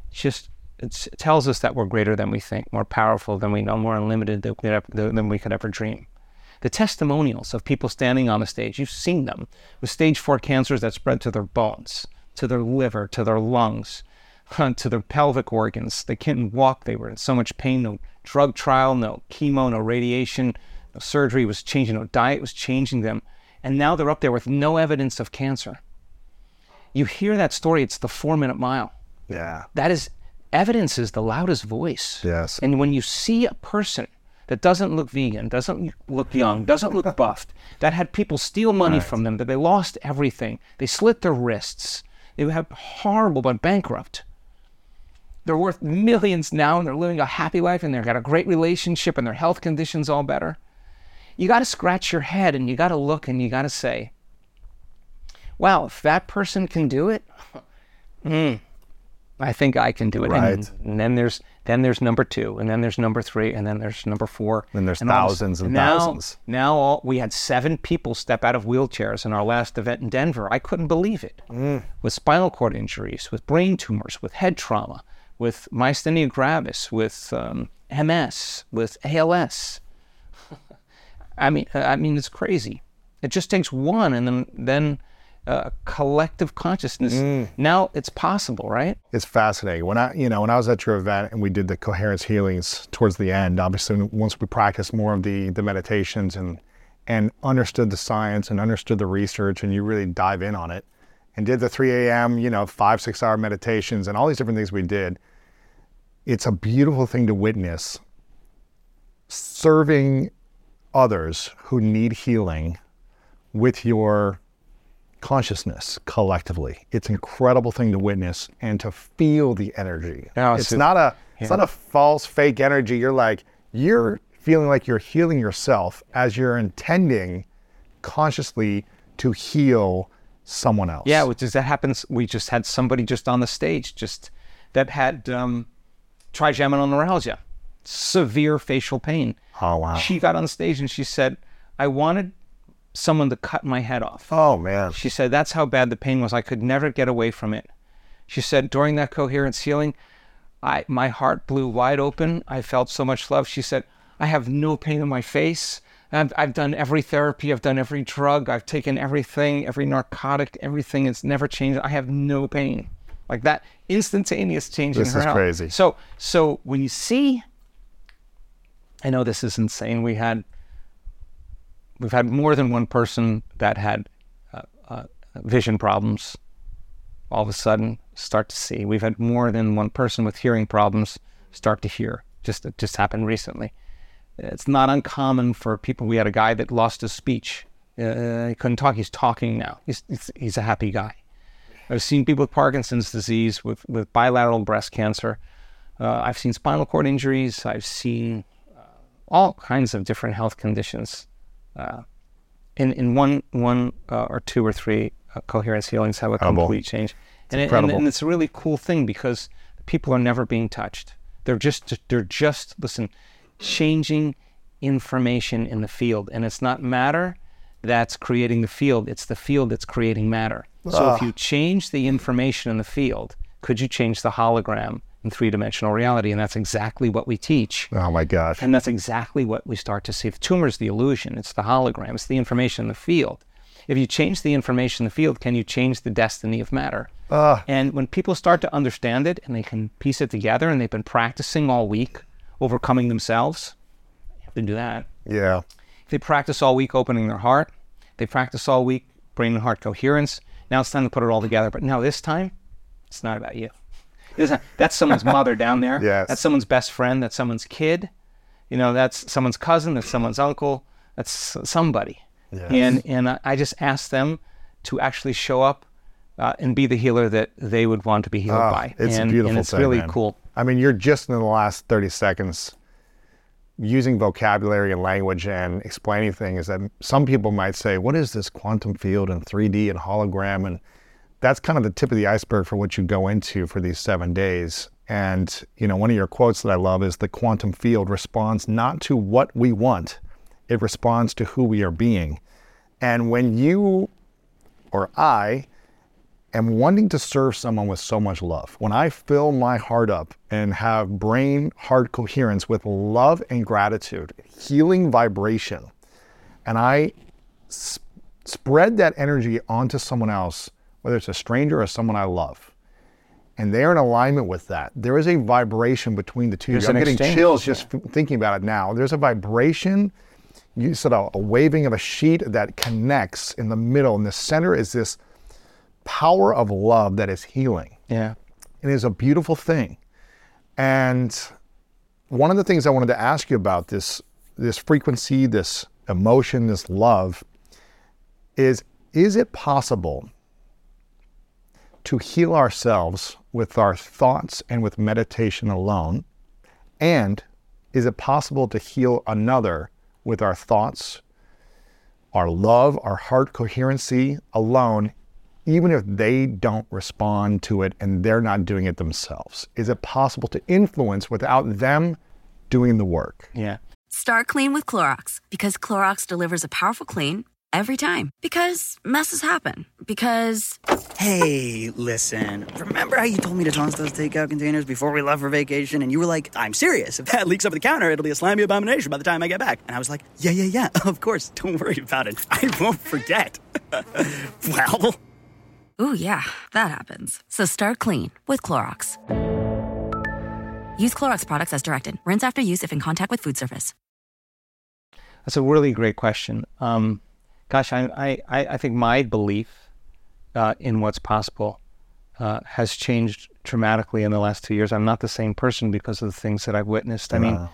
it tells us that we're greater than we think, more powerful than we know, more unlimited than we could ever dream. The testimonials of people standing on the stage, you've seen them, with stage 4 cancers that spread to their bones, to their liver, to their lungs, to their pelvic organs. They couldn't walk. They were in so much pain. No drug trial, no chemo, no radiation, no surgery was changing, no diet was changing them. And now they're up there with no evidence of cancer. You hear that story, it's the 4-minute mile. Yeah. Evidence is the loudest voice. Yes. And when you see a person that doesn't look vegan, doesn't look young, doesn't look buffed, that had people steal money from them, that they lost everything, they slit their wrists, they have horrible but bankrupt. They're worth millions now, and they're living a happy life, and they've got a great relationship, and their health condition's all better. you got to scratch your head and you got to look and you got to say, wow, if that person can do it, I think I can do it. Right. And then there's number 2, and then there's number 3, and then there's number 4. And there's and thousands and thousands. Now we had 7 people step out of wheelchairs in our last event in Denver. I couldn't believe it. With spinal cord injuries, with brain tumors, with head trauma, with myasthenia gravis, with MS, with ALS. I mean, it's crazy. It just takes one, and then collective consciousness. Now it's possible, right? It's fascinating. When I was at your event and we did the coherence healings towards the end, obviously once we practiced more of the meditations and understood the science and understood the research, and you really dive in on it and did the 3 a.m., 5-6 hour meditations and all these different things we did. It's a beautiful thing to witness, serving others who need healing with your consciousness collectively. It's an incredible thing to witness and to feel the energy. No, it's not a false fake energy. You're feeling like you're healing yourself as you're intending consciously to heal someone else. Yeah, that happens. We just had somebody just on the stage that had trigeminal neuralgia, severe facial pain. Oh, wow. She got on stage and she said, I wanted someone to cut my head off. Oh, man. She said, that's how bad the pain was. I could never get away from it. She said, during that coherence healing, my heart blew wide open. I felt so much love. She said, I have no pain in my face. I've done every therapy. I've done every drug. I've taken everything, every narcotic, everything. It's never changed. I have no pain. Like that instantaneous change in her health. This is crazy. So when you see, I know this is insane. We've had more than one person that had vision problems all of a sudden start to see. We've had more than one person with hearing problems start to hear. It just happened recently. It's not uncommon for people. We had a guy that lost his speech. He couldn't talk. He's talking now. He's a happy guy. I've seen people with Parkinson's disease, with bilateral breast cancer. I've seen spinal cord injuries. I've seen all kinds of different health conditions. In one or 2 or 3 coherence healings have a complete change. And it's a really cool thing because people are never being touched. They're just listen, changing information in the field. And it's not matter that's creating the field, it's the field that's creating matter. So if you change the information in the field, could you change the hologram in 3-dimensional reality? And that's exactly what we teach. Oh my gosh. And that's exactly what we start to see. The tumor is the illusion, it's the hologram, it's the information in the field. If you change the information in the field, can you change the destiny of matter? And when people start to understand it and they can piece it together, and they've been practicing all week, overcoming themselves, you have to do that. Yeah. If they practice all week opening their heart, they practice all week brain and heart coherence, now it's time to put it all together. But now this time, it's not about you. That's someone's mother down there. Yes. That's someone's best friend. That's someone's kid. That's someone's cousin. That's someone's uncle. That's somebody. Yes. And I just ask them to actually show up and be the healer that they would want to be healed by. It's a beautiful and it's thing, really man. cool. I mean, you're just in the last 30 seconds using vocabulary and language and explaining things that some people might say, what is this quantum field and 3D and hologram? And that's kind of the tip of the iceberg for what you go into for these 7 days. And, one of your quotes that I love is the quantum field responds not to what we want, it responds to who we are being. And when you or I am wanting to serve someone with so much love, when I fill my heart up and have brain-heart coherence with love and gratitude, healing vibration, and I spread that energy onto someone else, whether it's a stranger or someone I love, and they're in alignment with that, there is a vibration between the two. I'm getting chills just thinking about it now. There's a vibration, you said a waving of a sheet that connects in the middle. In the center is this power of love that is healing. Yeah. It is a beautiful thing. And one of the things I wanted to ask you about this frequency, this emotion, this love, is it possible to heal ourselves with our thoughts and with meditation alone? And is it possible to heal another with our thoughts, our love, our heart coherency alone, even if they don't respond to it and they're not doing it themselves? Is it possible to influence without them doing the work? Yeah. Start clean with Clorox because Clorox delivers a powerful clean every time. Because messes happen. Because... Hey, listen. Remember how you told me to toss those takeout containers before we left for vacation? And you were like, I'm serious. If that leaks over the counter, it'll be a slimy abomination by the time I get back. And I was like, yeah, of course. Don't worry about it. I won't forget. Well... ooh, yeah, that happens. So start clean with Clorox. Use Clorox products as directed. Rinse after use if in contact with food surface. That's a really great question. Gosh, I think my belief in what's possible has changed dramatically in the last 2 years. I'm not the same person because of the things that I've witnessed. I mean,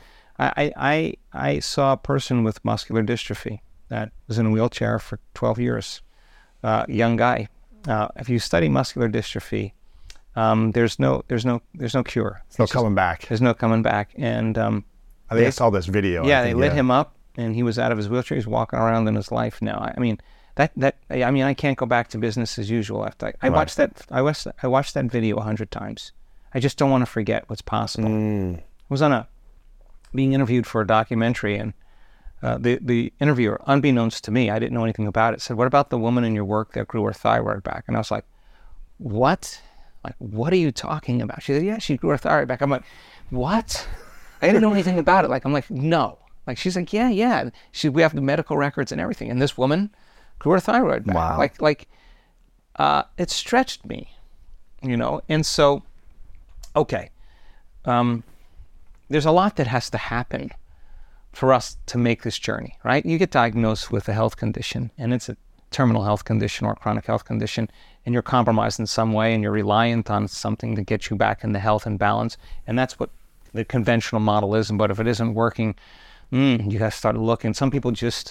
I saw a person with muscular dystrophy that was in a wheelchair for 12 years, young guy. If you study muscular dystrophy, there's no cure. There's no coming back. There's no coming back. And I think I saw this video. Yeah, they lit him up, and he was out of his wheelchair. He's walking around in his life now. I mean, I can't go back to business as usual. After I watched that video 100 times. I just don't want to forget what's possible. I was being interviewed for a documentary, and the interviewer, unbeknownst to me, I didn't know anything about it, said, "What about the woman in your work that grew her thyroid back?" And I was like, "What? Like, what are you talking about?" She said, "Yeah, she grew her thyroid back." I'm like, "What?" I didn't know anything about it. I'm like, "No." Like, she's like, yeah. We have the medical records and everything. And this woman grew her thyroid back. Wow. It stretched me, And so, okay, there's a lot that has to happen for us to make this journey, right? You get diagnosed with a health condition, and it's a terminal health condition or a chronic health condition, and you're compromised in some way, and you're reliant on something to get you back into health and balance. And that's what the conventional model is. But if it isn't working, you got to start looking. Some people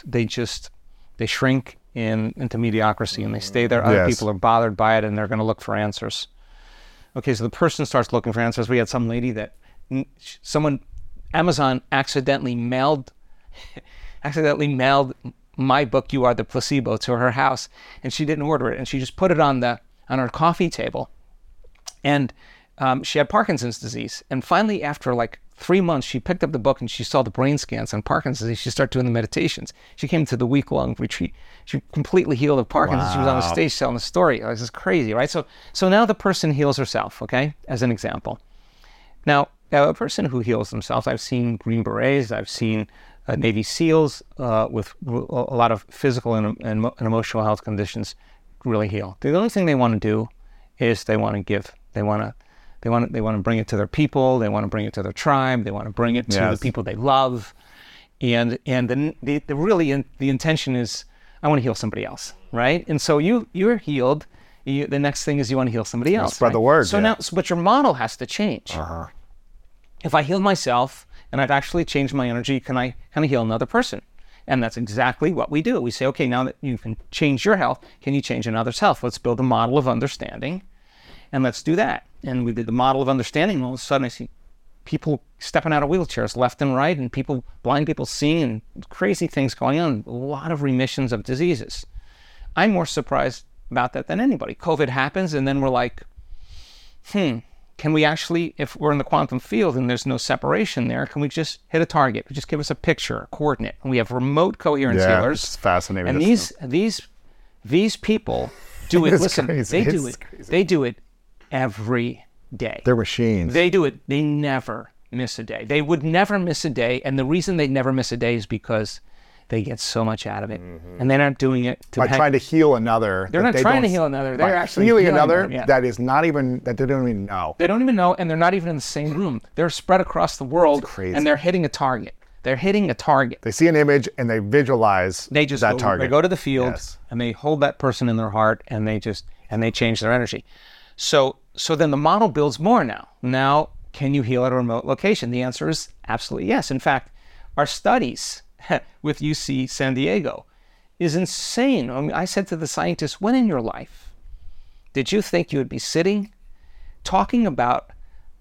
they shrink into mediocrity, and they stay there. Other people are bothered by it, and they're going to look for answers. Okay, so the person starts looking for answers. We had some lady that Amazon accidentally mailed my book, You Are the Placebo, to her house, and she didn't order it, and she just put it on her coffee table. And she had Parkinson's disease. And finally, after 3 months, she picked up the book and she saw the brain scans on Parkinson's disease. She started doing the meditations. She came to the week-long retreat. She completely healed of Parkinson's. Wow. She was on the stage telling the story. This is crazy, right? So now the person heals herself, okay, as an example. Now, a person who heals themselves, I've seen Green Berets, I've seen Navy SEALs with a lot of physical and emotional health conditions really heal. The only thing they want to do is they want to give. They want to bring it to their people. They want to bring it to their tribe. They want to bring it to the people they love. And the intention is, I want to heal somebody else, right? And so you're healed. The next thing is you want to heal somebody else. Spread the word. So now, but your model has to change. Uh-huh. If I healed myself and I've actually changed my energy, can I heal another person? And that's exactly what we do. We say, okay, now that you can change your health, can you change another's health? Let's build a model of understanding, and let's do that. And we did the model of understanding, and all of a sudden I see people stepping out of wheelchairs left and right, and blind people seeing, and crazy things going on, a lot of remissions of diseases. I'm more surprised about that than anybody. COVID happens, and then we're like, can we actually, if we're in the quantum field and there's no separation there, can we just hit a target? Just give us a picture, a coordinate. And we have remote coherence healers. It's fascinating. And these people do it. Listen, they do it every day. They're machines. They do it. They never miss a day. They would never miss a day. And the reason they never miss a day is because they get so much out of it. Mm-hmm. And they're not doing it by trying to heal another. They're not trying to heal another. They're actually healing another that they don't even know. They don't even know, and they're not even in the same room. They're spread across the world, and they're hitting a target. They're hitting a target. They see an image and they visualize that target. They go to the field and they hold that person in their heart, and they change their energy. So then the model builds more now. Now, can you heal at a remote location? The answer is absolutely yes. In fact, our studies with UC San Diego is insane. I mean, I said to the scientists, when in your life did you think you would be sitting talking about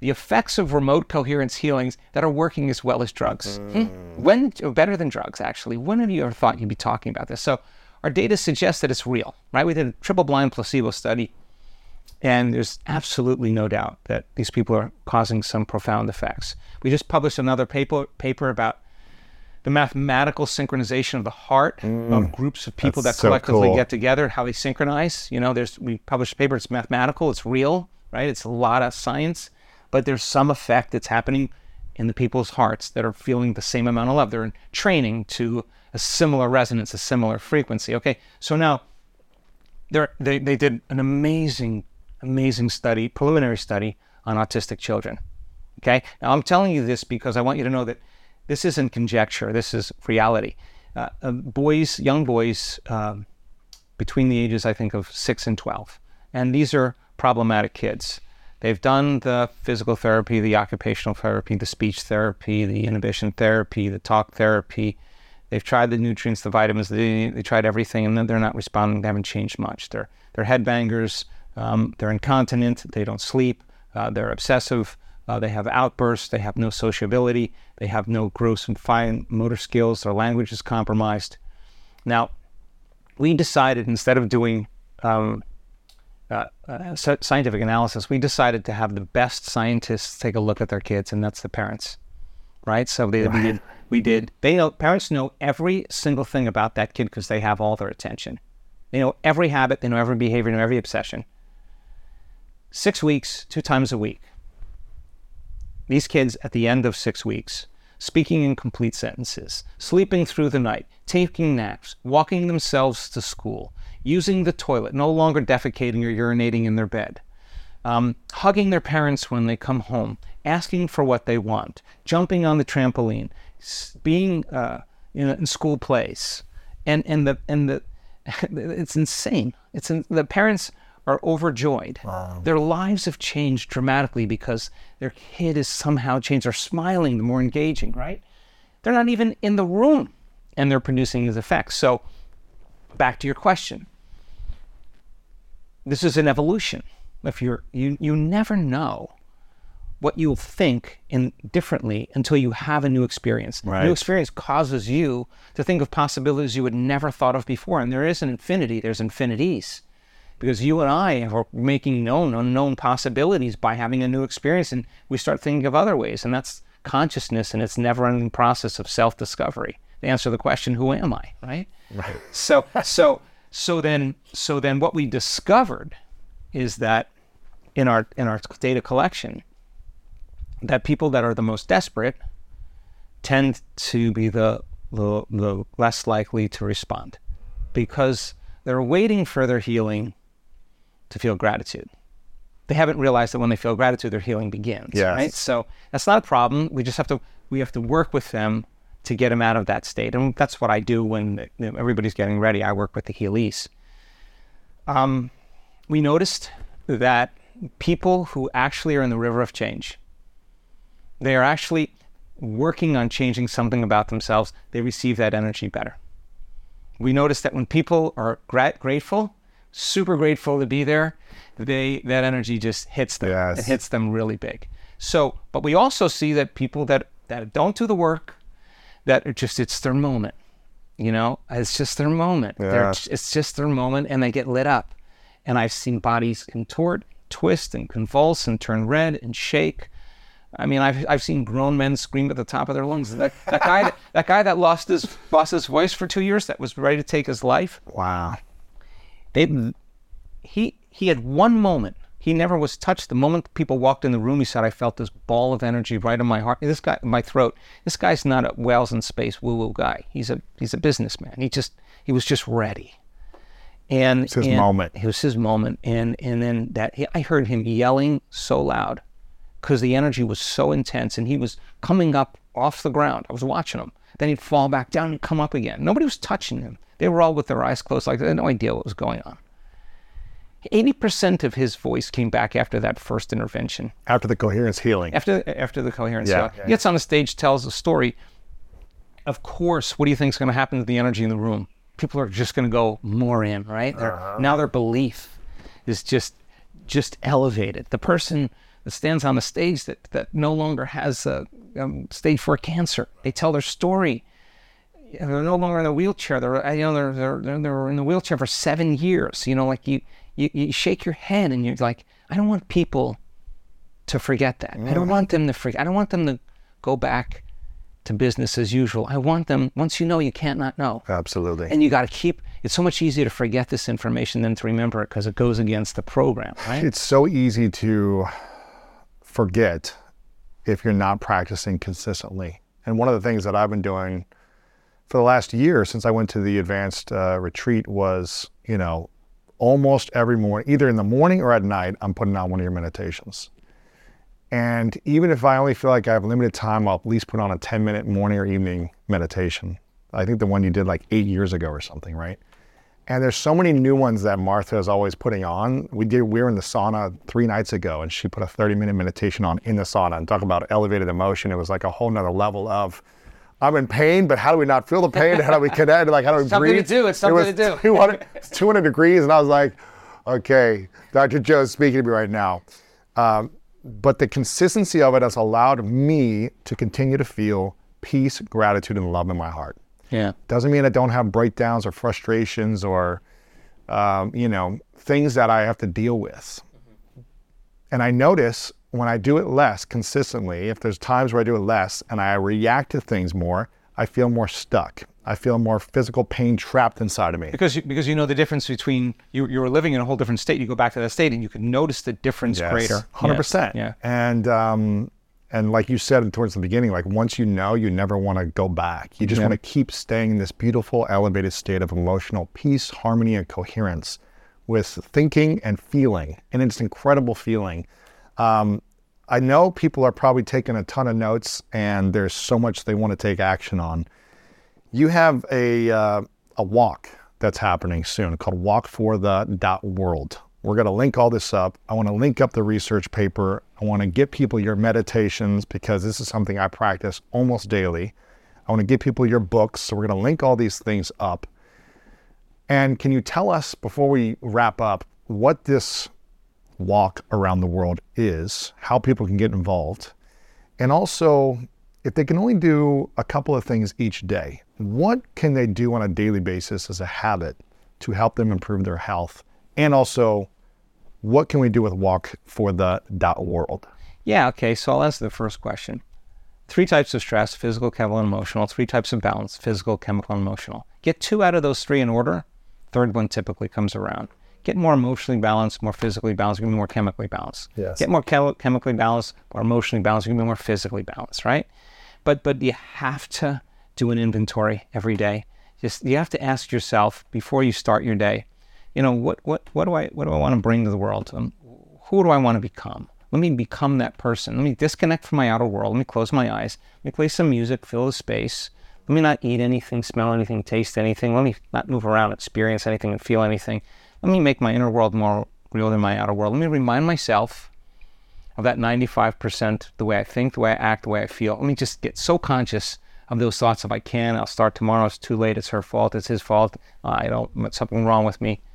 the effects of remote coherence healings that are working as well as drugs. Better than drugs, actually. When have you ever thought you'd be talking about this? So our data suggests that it's real, right? We did a triple-blind placebo study, and there's absolutely no doubt that these people are causing some profound effects. We just published another paper about the mathematical synchronization of the heart of groups of people that collectively get together, how they synchronize. We published a paper, it's mathematical, it's real, right? It's a lot of science, but there's some effect that's happening in the people's hearts that are feeling the same amount of love. They're in training to a similar resonance, a similar frequency. Okay, so now they did an amazing study, preliminary study on autistic children. Okay, now I'm telling you this because I want you to know that this isn't conjecture, this is reality. Young boys between the ages, I think, of 6 and 12. And these are problematic kids. They've done the physical therapy, the occupational therapy, the speech therapy, the inhibition therapy, the talk therapy. They've tried the nutrients, the vitamins, they tried everything, and then they're not responding. They haven't changed much. They're headbangers, they're incontinent, they don't sleep, they're obsessive, they have outbursts, they have no sociability, they have no gross and fine motor skills, their language is compromised. Now, we decided, instead of doing scientific analysis, we decided to have the best scientists take a look at their kids, and that's the parents, right? So parents know every single thing about that kid because they have all their attention. They know every habit, they know every behavior, they know every obsession. 6 weeks, 2 times a week. These kids, at the end of 6 weeks, speaking in complete sentences, sleeping through the night, taking naps, walking themselves to school, using the toilet, no longer defecating or urinating in their bed, hugging their parents when they come home, asking for what they want, jumping on the trampoline, being in school plays, and it's insane. The parents are overjoyed. Wow. Their lives have changed dramatically because their kid is somehow changed. They're smiling, they're more engaging, right? They're not even in the room, and they're producing these effects. So, back to your question. This is an evolution. If you never know what you'll think differently until you have a new experience. Right. A new experience causes you to think of possibilities you would never thought of before. And there is an infinity, there's infinities. Because you and I are making known unknown possibilities by having a new experience, and we start thinking of other ways. And that's consciousness, and its never-ending process of self-discovery. To answer the question, who am I, right? Right. So then what we discovered is that in our data collection, that people that are the most desperate tend to be the less likely to respond, because they're waiting for their healing to feel gratitude. They haven't realized that when they feel gratitude, their healing begins. Yes. Right? So that's not a problem. We have to work with them to get them out of that state. And that's what I do when everybody's getting ready. I work with the Healies. We noticed that people who actually are in the river of change, they are actually working on changing something about themselves, they receive that energy better. We noticed that when people are grateful, super grateful to be there, that energy just hits them. Yes. It hits them really big. So, but we also see that people that don't do the work, that are just, it's their moment. It's just their moment. Yes. It's just their moment, and they get lit up. And I've seen bodies contort, twist, and convulse, and turn red, and shake. I mean, I've seen grown men scream at the top of their lungs. That guy that lost his voice for 2 years, that was ready to take his life. Wow. He had one moment. He never was touched. The moment people walked in the room, he said, I felt this ball of energy right in my heart. This guy, my throat. This guy's not a Whales in Space woo-woo guy. He's a businessman. He was just ready. And it's his moment. It was his moment. And then I heard him yelling so loud because the energy was so intense, and he was coming up off the ground. I was watching him. Then he'd fall back down and come up again. Nobody was touching him. They were all with their eyes closed, like they had no idea what was going on. 80% of his voice came back after that first intervention. After the coherence healing. After the coherence healing. He gets on the stage, tells a story. Of course, what do you think is going to happen to the energy in the room? People are just going to go more in, right? Now their belief is just elevated. The person that stands on the stage that no longer has stage 4 cancer. They tell their story. They're no longer in a wheelchair. They're in the wheelchair for 7 years. Like you shake your head and you're like, I don't want people to forget that. I don't want them to forget. I don't want them to go back to business as usual. I want them, once you know, you can't not know. Absolutely. And you got to keep, it's so much easier to forget this information than to remember it because it goes against the program, right? It's so easy to forget if you're not practicing consistently. And one of the things that I've been doing for the last year since I went to the advanced retreat was, almost every morning, either in the morning or at night, I'm putting on one of your meditations. And even if I only feel like I have limited time, I'll at least put on a 10-minute morning or evening meditation. I think the one you did like 8 years ago or something, right? And there's so many new ones that Martha is always putting on. We were in the sauna 3 nights ago, and she put a 30-minute meditation on in the sauna, and talk about elevated emotion. It was like a whole nother level of, I'm in pain, but how do we not feel the pain? How do we connect? Like, how do we breathe? It's something to do. 200 degrees, and I was like, okay, Dr. Joe's speaking to me right now. But the consistency of it has allowed me to continue to feel peace, gratitude, and love in my heart. Yeah. Doesn't mean I don't have breakdowns or frustrations or, things that I have to deal with. And I notice when I do it less consistently, if there's times where I do it less and I react to things more, I feel more stuck. I feel more physical pain trapped inside of me. Because you know the difference between, you were living in a whole different state, you go back to that state and you can notice the difference greater. 100%. Yeah. And like you said towards the beginning, like once you know, you never want to go back. You just want to keep staying in this beautiful, elevated state of emotional peace, harmony, and coherence with thinking and feeling. And it's an incredible feeling. I know people are probably taking a ton of notes and there's so much they want to take action on. You have a walk that's happening soon called walkforthe.world. We're going to link all this up. I want to link up the research paper. I want to get people your meditations because this is something I practice almost daily. I want to get people your books. So we're going to link all these things up. And can you tell us, before we wrap up, what this walk around the world is, how people can get involved, and also if they can only do a couple of things each day, what can they do on a daily basis as a habit to help them improve their health? And also, what can we do with walkforthe.world? Yeah, okay, so I'll answer the first question. 3 types of stress, physical, chemical, and emotional. 3 types of balance, physical, chemical, and emotional. Get 2 out of those 3 in order, third one typically comes around. Get more emotionally balanced, more physically balanced, you're going to be more chemically balanced. Yes. Get more chemically balanced, more emotionally balanced, you're going to be more physically balanced, right? But you have to do an inventory every day. You have to ask yourself before you start your day, what do I want to bring to the world? Who do I want to become? Let me become that person. Let me disconnect from my outer world. Let me close my eyes. Let me play some music, fill the space. Let me not eat anything, smell anything, taste anything. Let me not move around, experience anything, and feel anything. Let me make my inner world more real than my outer world. Let me remind myself of that 95%, the way I think, the way I act, the way I feel. Let me just get so conscious of those thoughts if I can. I'll start tomorrow. It's too late. It's her fault. It's his fault. Something wrong with me.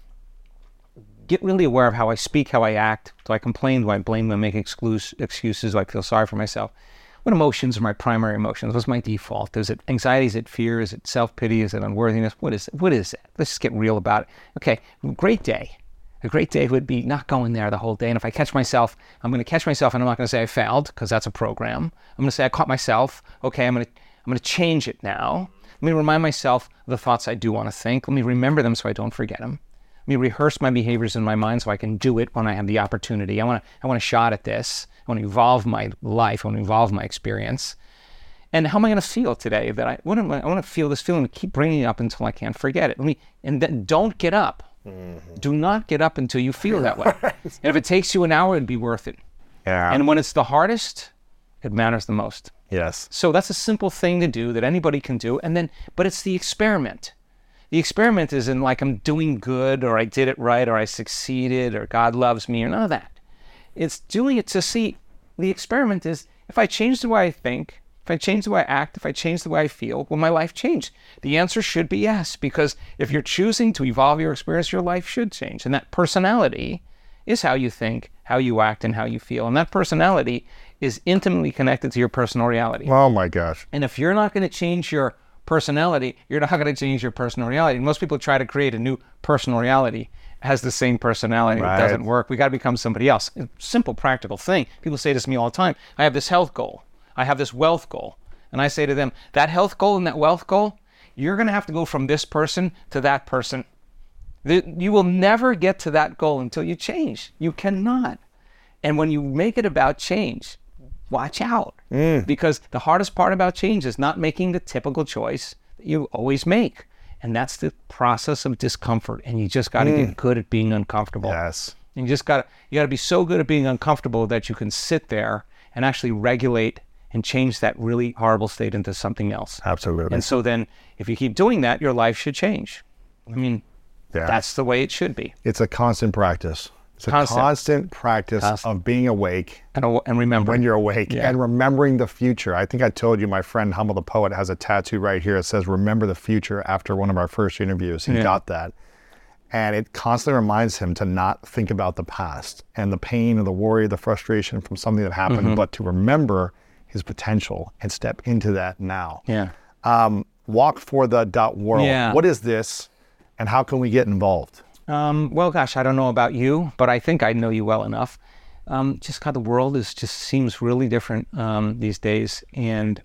Get really aware of how I speak, how I act. Do I complain? Do I blame? Do I make excuses? Do I feel sorry for myself? What emotions are my primary emotions? What's my default? Is it anxiety? Is it fear? Is it self-pity? Is it unworthiness? What is it? Let's just get real about it. Okay, great day. A great day would be not going there the whole day. And if I catch myself, I'm going to catch myself, and I'm not going to say I failed because that's a program. I'm going to say I caught myself. Okay, I'm going to change it now. Let me remind myself of the thoughts I do want to think. Let me remember them so I don't forget them. Let me rehearse my behaviors in my mind so I can do it when I have the opportunity. I want a shot at this. I want to evolve my life. I want to evolve my experience. And how am I going to feel today? I want to feel this feeling, keep bringing it up until I can't forget it. And then don't get up. Mm-hmm. Do not get up until you feel that way. And if it takes you an hour, it'd be worth it. Yeah. And when it's the hardest, it matters the most. Yes. So that's a simple thing to do that anybody can do. But it's the experiment. The experiment isn't like I'm doing good or I did it right or I succeeded or God loves me or none of that. It's doing it to see. The experiment is if I change the way I think, if I change the way I act, if I change the way I feel, will my life change? The answer should be yes, because if you're choosing to evolve your experience, your life should change. And that personality is how you think, how you act, and how you feel. And that personality is intimately connected to your personal reality. Oh my gosh. And if you're not going to change your personality, you're not going to change your personal reality. Most people try to create a new personal reality, has the same personality. Right. It doesn't work. We got to become somebody else. A simple, practical thing. People say this to me all the time. I have this health goal. I have this wealth goal. And I say to them, that health goal and that wealth goal, you're going to have to go from this person to that person. You will never get to that goal until you change. You cannot. And when you make it about change, watch out. Because the hardest part about change is not making the typical choice that you always make. And that's the process of discomfort. And you just got to get good at being uncomfortable. Yes. And you got to be so good at being uncomfortable that you can sit there and actually regulate and change that really horrible state into something else. Absolutely. And so then if you keep doing that, your life should change. I mean, that's the way it should be. It's a constant practice. It's a constant practice of being awake and remember when you're awake and remembering the future. I think I told you my friend Hummel the Poet has a tattoo right here. It says, remember the future, after one of our first interviews. He got that. And it constantly reminds him to not think about the past and the pain and the worry, the frustration from something that happened, but to remember his potential and step into that now. Walk for the .world. What is this and how can we get involved? Well, gosh, I don't know about you, but I think I know you well enough. Just how the world seems really different these days. And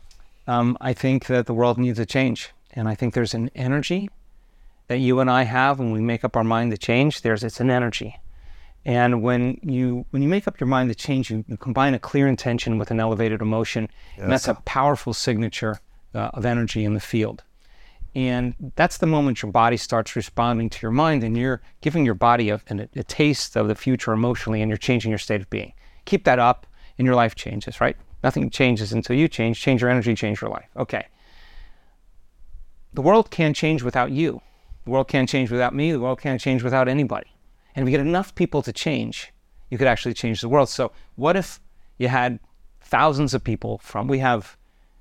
I think that the world needs a change. And I think there's an energy that you and I have when we make up our mind to change. It's an energy. And when you make up your mind to change, you combine a clear intention with an elevated emotion. And that's a powerful signature of energy in the field. And that's the moment your body starts responding to your mind, and you're giving your body a taste of the future emotionally, and you're changing your state of being. Keep that up, and your life changes, right? Nothing changes until you change. Change your energy, change your life. Okay. The world can't change without you. The world can't change without me. The world can't change without anybody. And if you get enough people to change, you could actually change the world. So what if you had thousands of people we have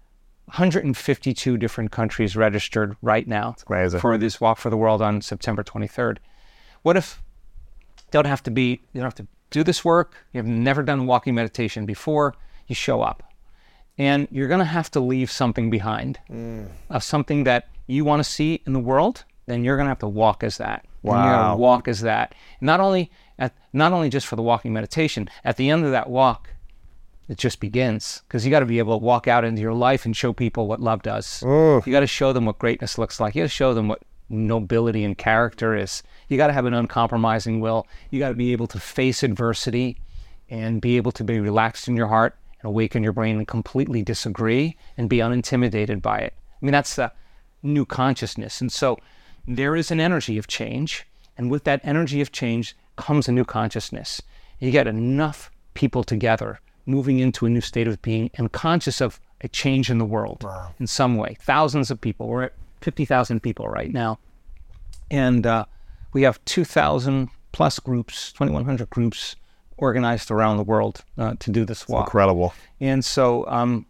152 different countries registered right now for this Walk for the World on September 23rd. What if you don't have to do this work, you've never done walking meditation before, you show up. And you're going to have to leave something behind, of something that you want to see in the world, then you're going to have to walk as that. Wow. And you're going to walk as that. Not only just for the walking meditation, at the end of that walk, it just begins, because you got to be able to walk out into your life and show people what love does. You got to show them what greatness looks like. You got to show them what nobility and character is. You got to have an uncompromising will. You got to be able to face adversity and be able to be relaxed in your heart and awaken your brain and completely disagree and be unintimidated by it. I mean, that's the new consciousness. And so there is an energy of change, and with that energy of change comes a new consciousness. You get enough people together moving into a new state of being and conscious of a change in the world in some way. Thousands of people. We're at 50,000 people right now. And we have 2,000 plus groups, 2,100 groups organized around the world to do this walk. Incredible. And so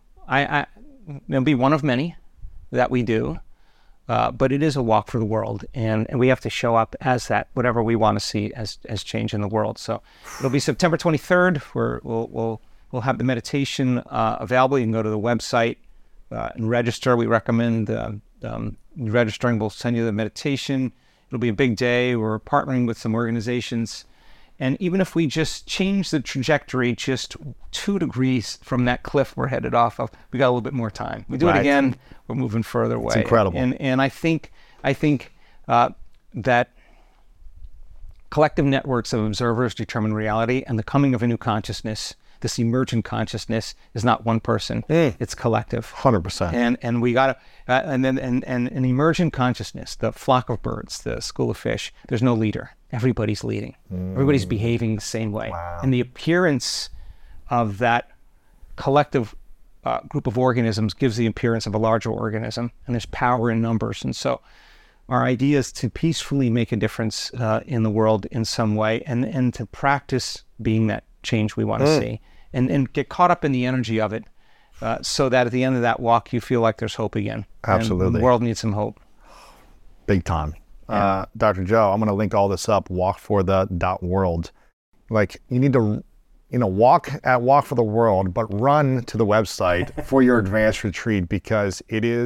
it'll be one of many that we do. But it is a walk for the world, and we have to show up as that, whatever we want to see as change in the world. So it'll be September 23rd. We'll have the meditation available. You can go to the website and register. We recommend registering. We'll send you the meditation. It'll be a big day. We're partnering with some organizations. And even if we just change the trajectory just 2 degrees from that cliff we're headed off of, we got a little bit more time. We do it again, we're moving further away. It's incredible. And I think that collective networks of observers determine reality, and the coming of a new consciousness, this emergent consciousness, is not one person. It's collective. 100%. And we got to, and an emergent consciousness, the flock of birds, the school of fish, there's no leader. Everybody's leading. Everybody's behaving the same way. And the appearance of that collective group of organisms gives the appearance of a larger organism, and there's power in numbers. And so our idea is to peacefully make a difference in the world in some way, and to practice being that change we want to see, and get caught up in the energy of it, so that at the end of that walk, you feel like there's hope again. Absolutely. And the world needs some hope. Big time. Dr. Joe, I'm going to link all this up, walkforthe.world. Like you need to, walk for the world, but run to the website for your advanced retreat, because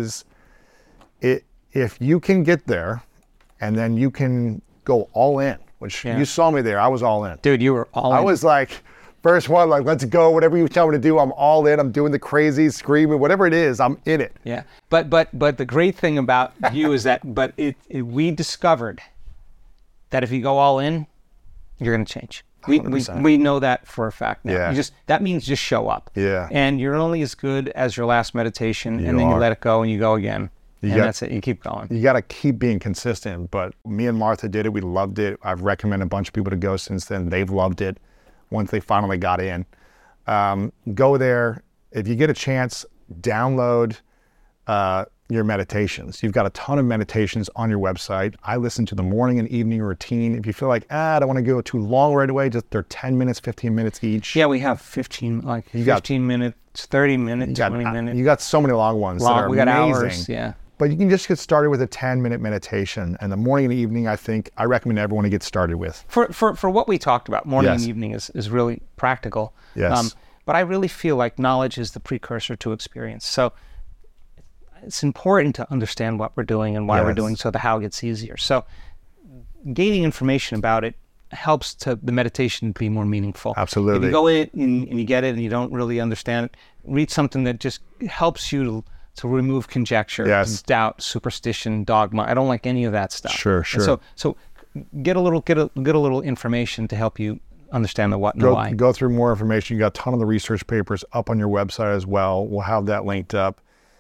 if you can get there and then you can go all in, which you saw me there, I was all in. Dude, you were all in. I was like, first one, like, let's go, whatever you tell me to do, I'm all in, I'm doing the crazy, screaming, whatever it is, I'm in it. Yeah, but the great thing about you is that, we discovered that if you go all in, you're going to change. We know that for a fact now. Yeah. That means just show up. Yeah. And you're only as good as your last meditation, and then you let it go and you go again. That's it. You keep going. You got to keep being consistent. But me and Martha did it. We loved it. I've recommended a bunch of people to go since then. They've loved it once they finally got in. Go there. If you get a chance, download your meditations. You've got a ton of meditations on your website. I listen to the morning and evening routine. If you feel like, I don't want to go too long right away, just they're 10 minutes, 15 minutes each. Yeah, we have 15 minutes, 30 minutes, 20 minutes. You got so many long ones that are we got amazing. Hours, yeah. But you can just get started with a 10-minute meditation. And the morning and evening, I recommend everyone to get started with. For what we talked about, morning and evening is really practical. Yes. But I really feel like knowledge is the precursor to experience. So it's important to understand what we're doing and why we're doing, so the how gets easier. So gaining information about it helps the meditation be more meaningful. Absolutely. If you go in and you get it and you don't really understand it, read something that just helps you to remove conjecture, doubt, superstition, dogma. I don't like any of that stuff. Sure. And so get a little information to help you understand the what and the why. Go through more information. You got a ton of the research papers up on your website as well. We'll have that linked up.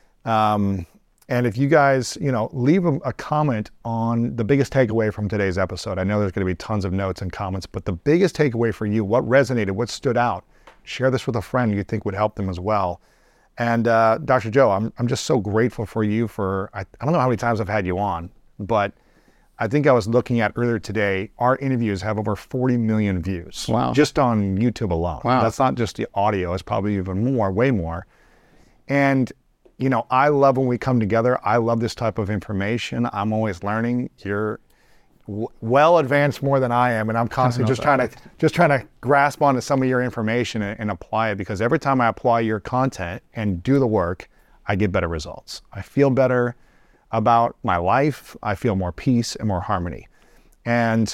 And if you guys, leave a comment on the biggest takeaway from today's episode. I know there's going to be tons of notes and comments, but the biggest takeaway for you, what resonated, what stood out, share this with a friend you think would help them as well. And Dr. Joe, I'm just so grateful for you I don't know how many times I've had you on, but I think I was looking at earlier today, our interviews have over 40 million views. Wow. Just on YouTube alone. Wow. That's not just the audio, it's probably even more, way more. And, I love when we come together. I love this type of information. I'm always learning. You're well advanced more than I am, and I'm constantly just trying to grasp onto some of your information and apply it, because every time I apply your content and do the work, I get better results. I feel better about my life. I feel more peace and more harmony. And,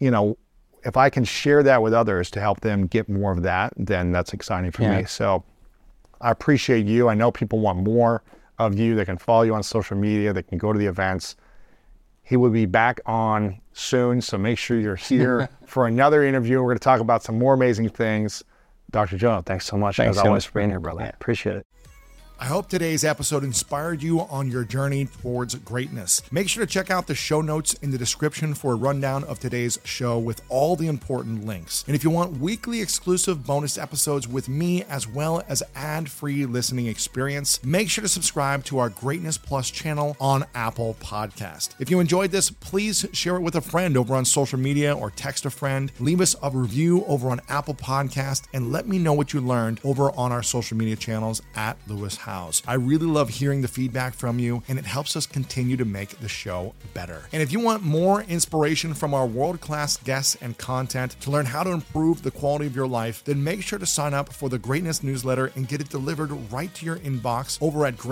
if I can share that with others to help them get more of that, then that's exciting for me. So I appreciate you. I know people want more of you. They can follow you on social media. They can go to the events. He will be back on soon, so make sure you're here for another interview. We're going to talk about some more amazing things. Dr. Joe, thanks so much. Thanks as so always much for being here, brother. Appreciate it. I hope today's episode inspired you on your journey towards greatness. Make sure to check out the show notes in the description for a rundown of today's show with all the important links. And if you want weekly exclusive bonus episodes with me, as well as ad-free listening experience, make sure to subscribe to our Greatness Plus channel on Apple Podcast. If you enjoyed this, please share it with a friend over on social media or text a friend. Leave us a review over on Apple Podcast and let me know what you learned over on our social media channels at Lewis House. I really love hearing the feedback from you, and it helps us continue to make the show better. And if you want more inspiration from our world-class guests and content to learn how to improve the quality of your life, then make sure to sign up for the Greatness newsletter and get it delivered right to your inbox over at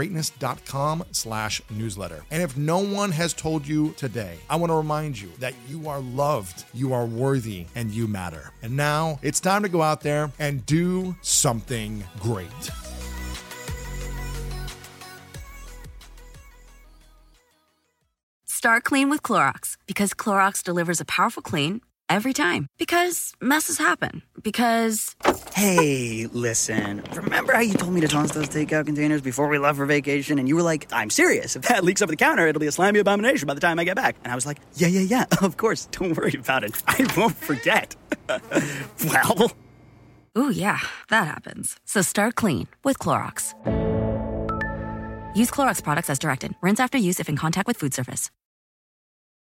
greatness.com/newsletter. And if no one has told you today, I want to remind you that you are loved, you are worthy, and you matter. And now it's time to go out there and do something great. Start clean with Clorox, because Clorox delivers a powerful clean every time. Because messes happen. Because... Hey, listen. Remember how you told me to toss those takeout containers before we left for vacation? And you were like, I'm serious. If that leaks over the counter, it'll be a slimy abomination by the time I get back. And I was like, yeah, of course. Don't worry about it. I won't forget. Well... Ooh, yeah, that happens. So start clean with Clorox. Use Clorox products as directed. Rinse after use if in contact with food surface.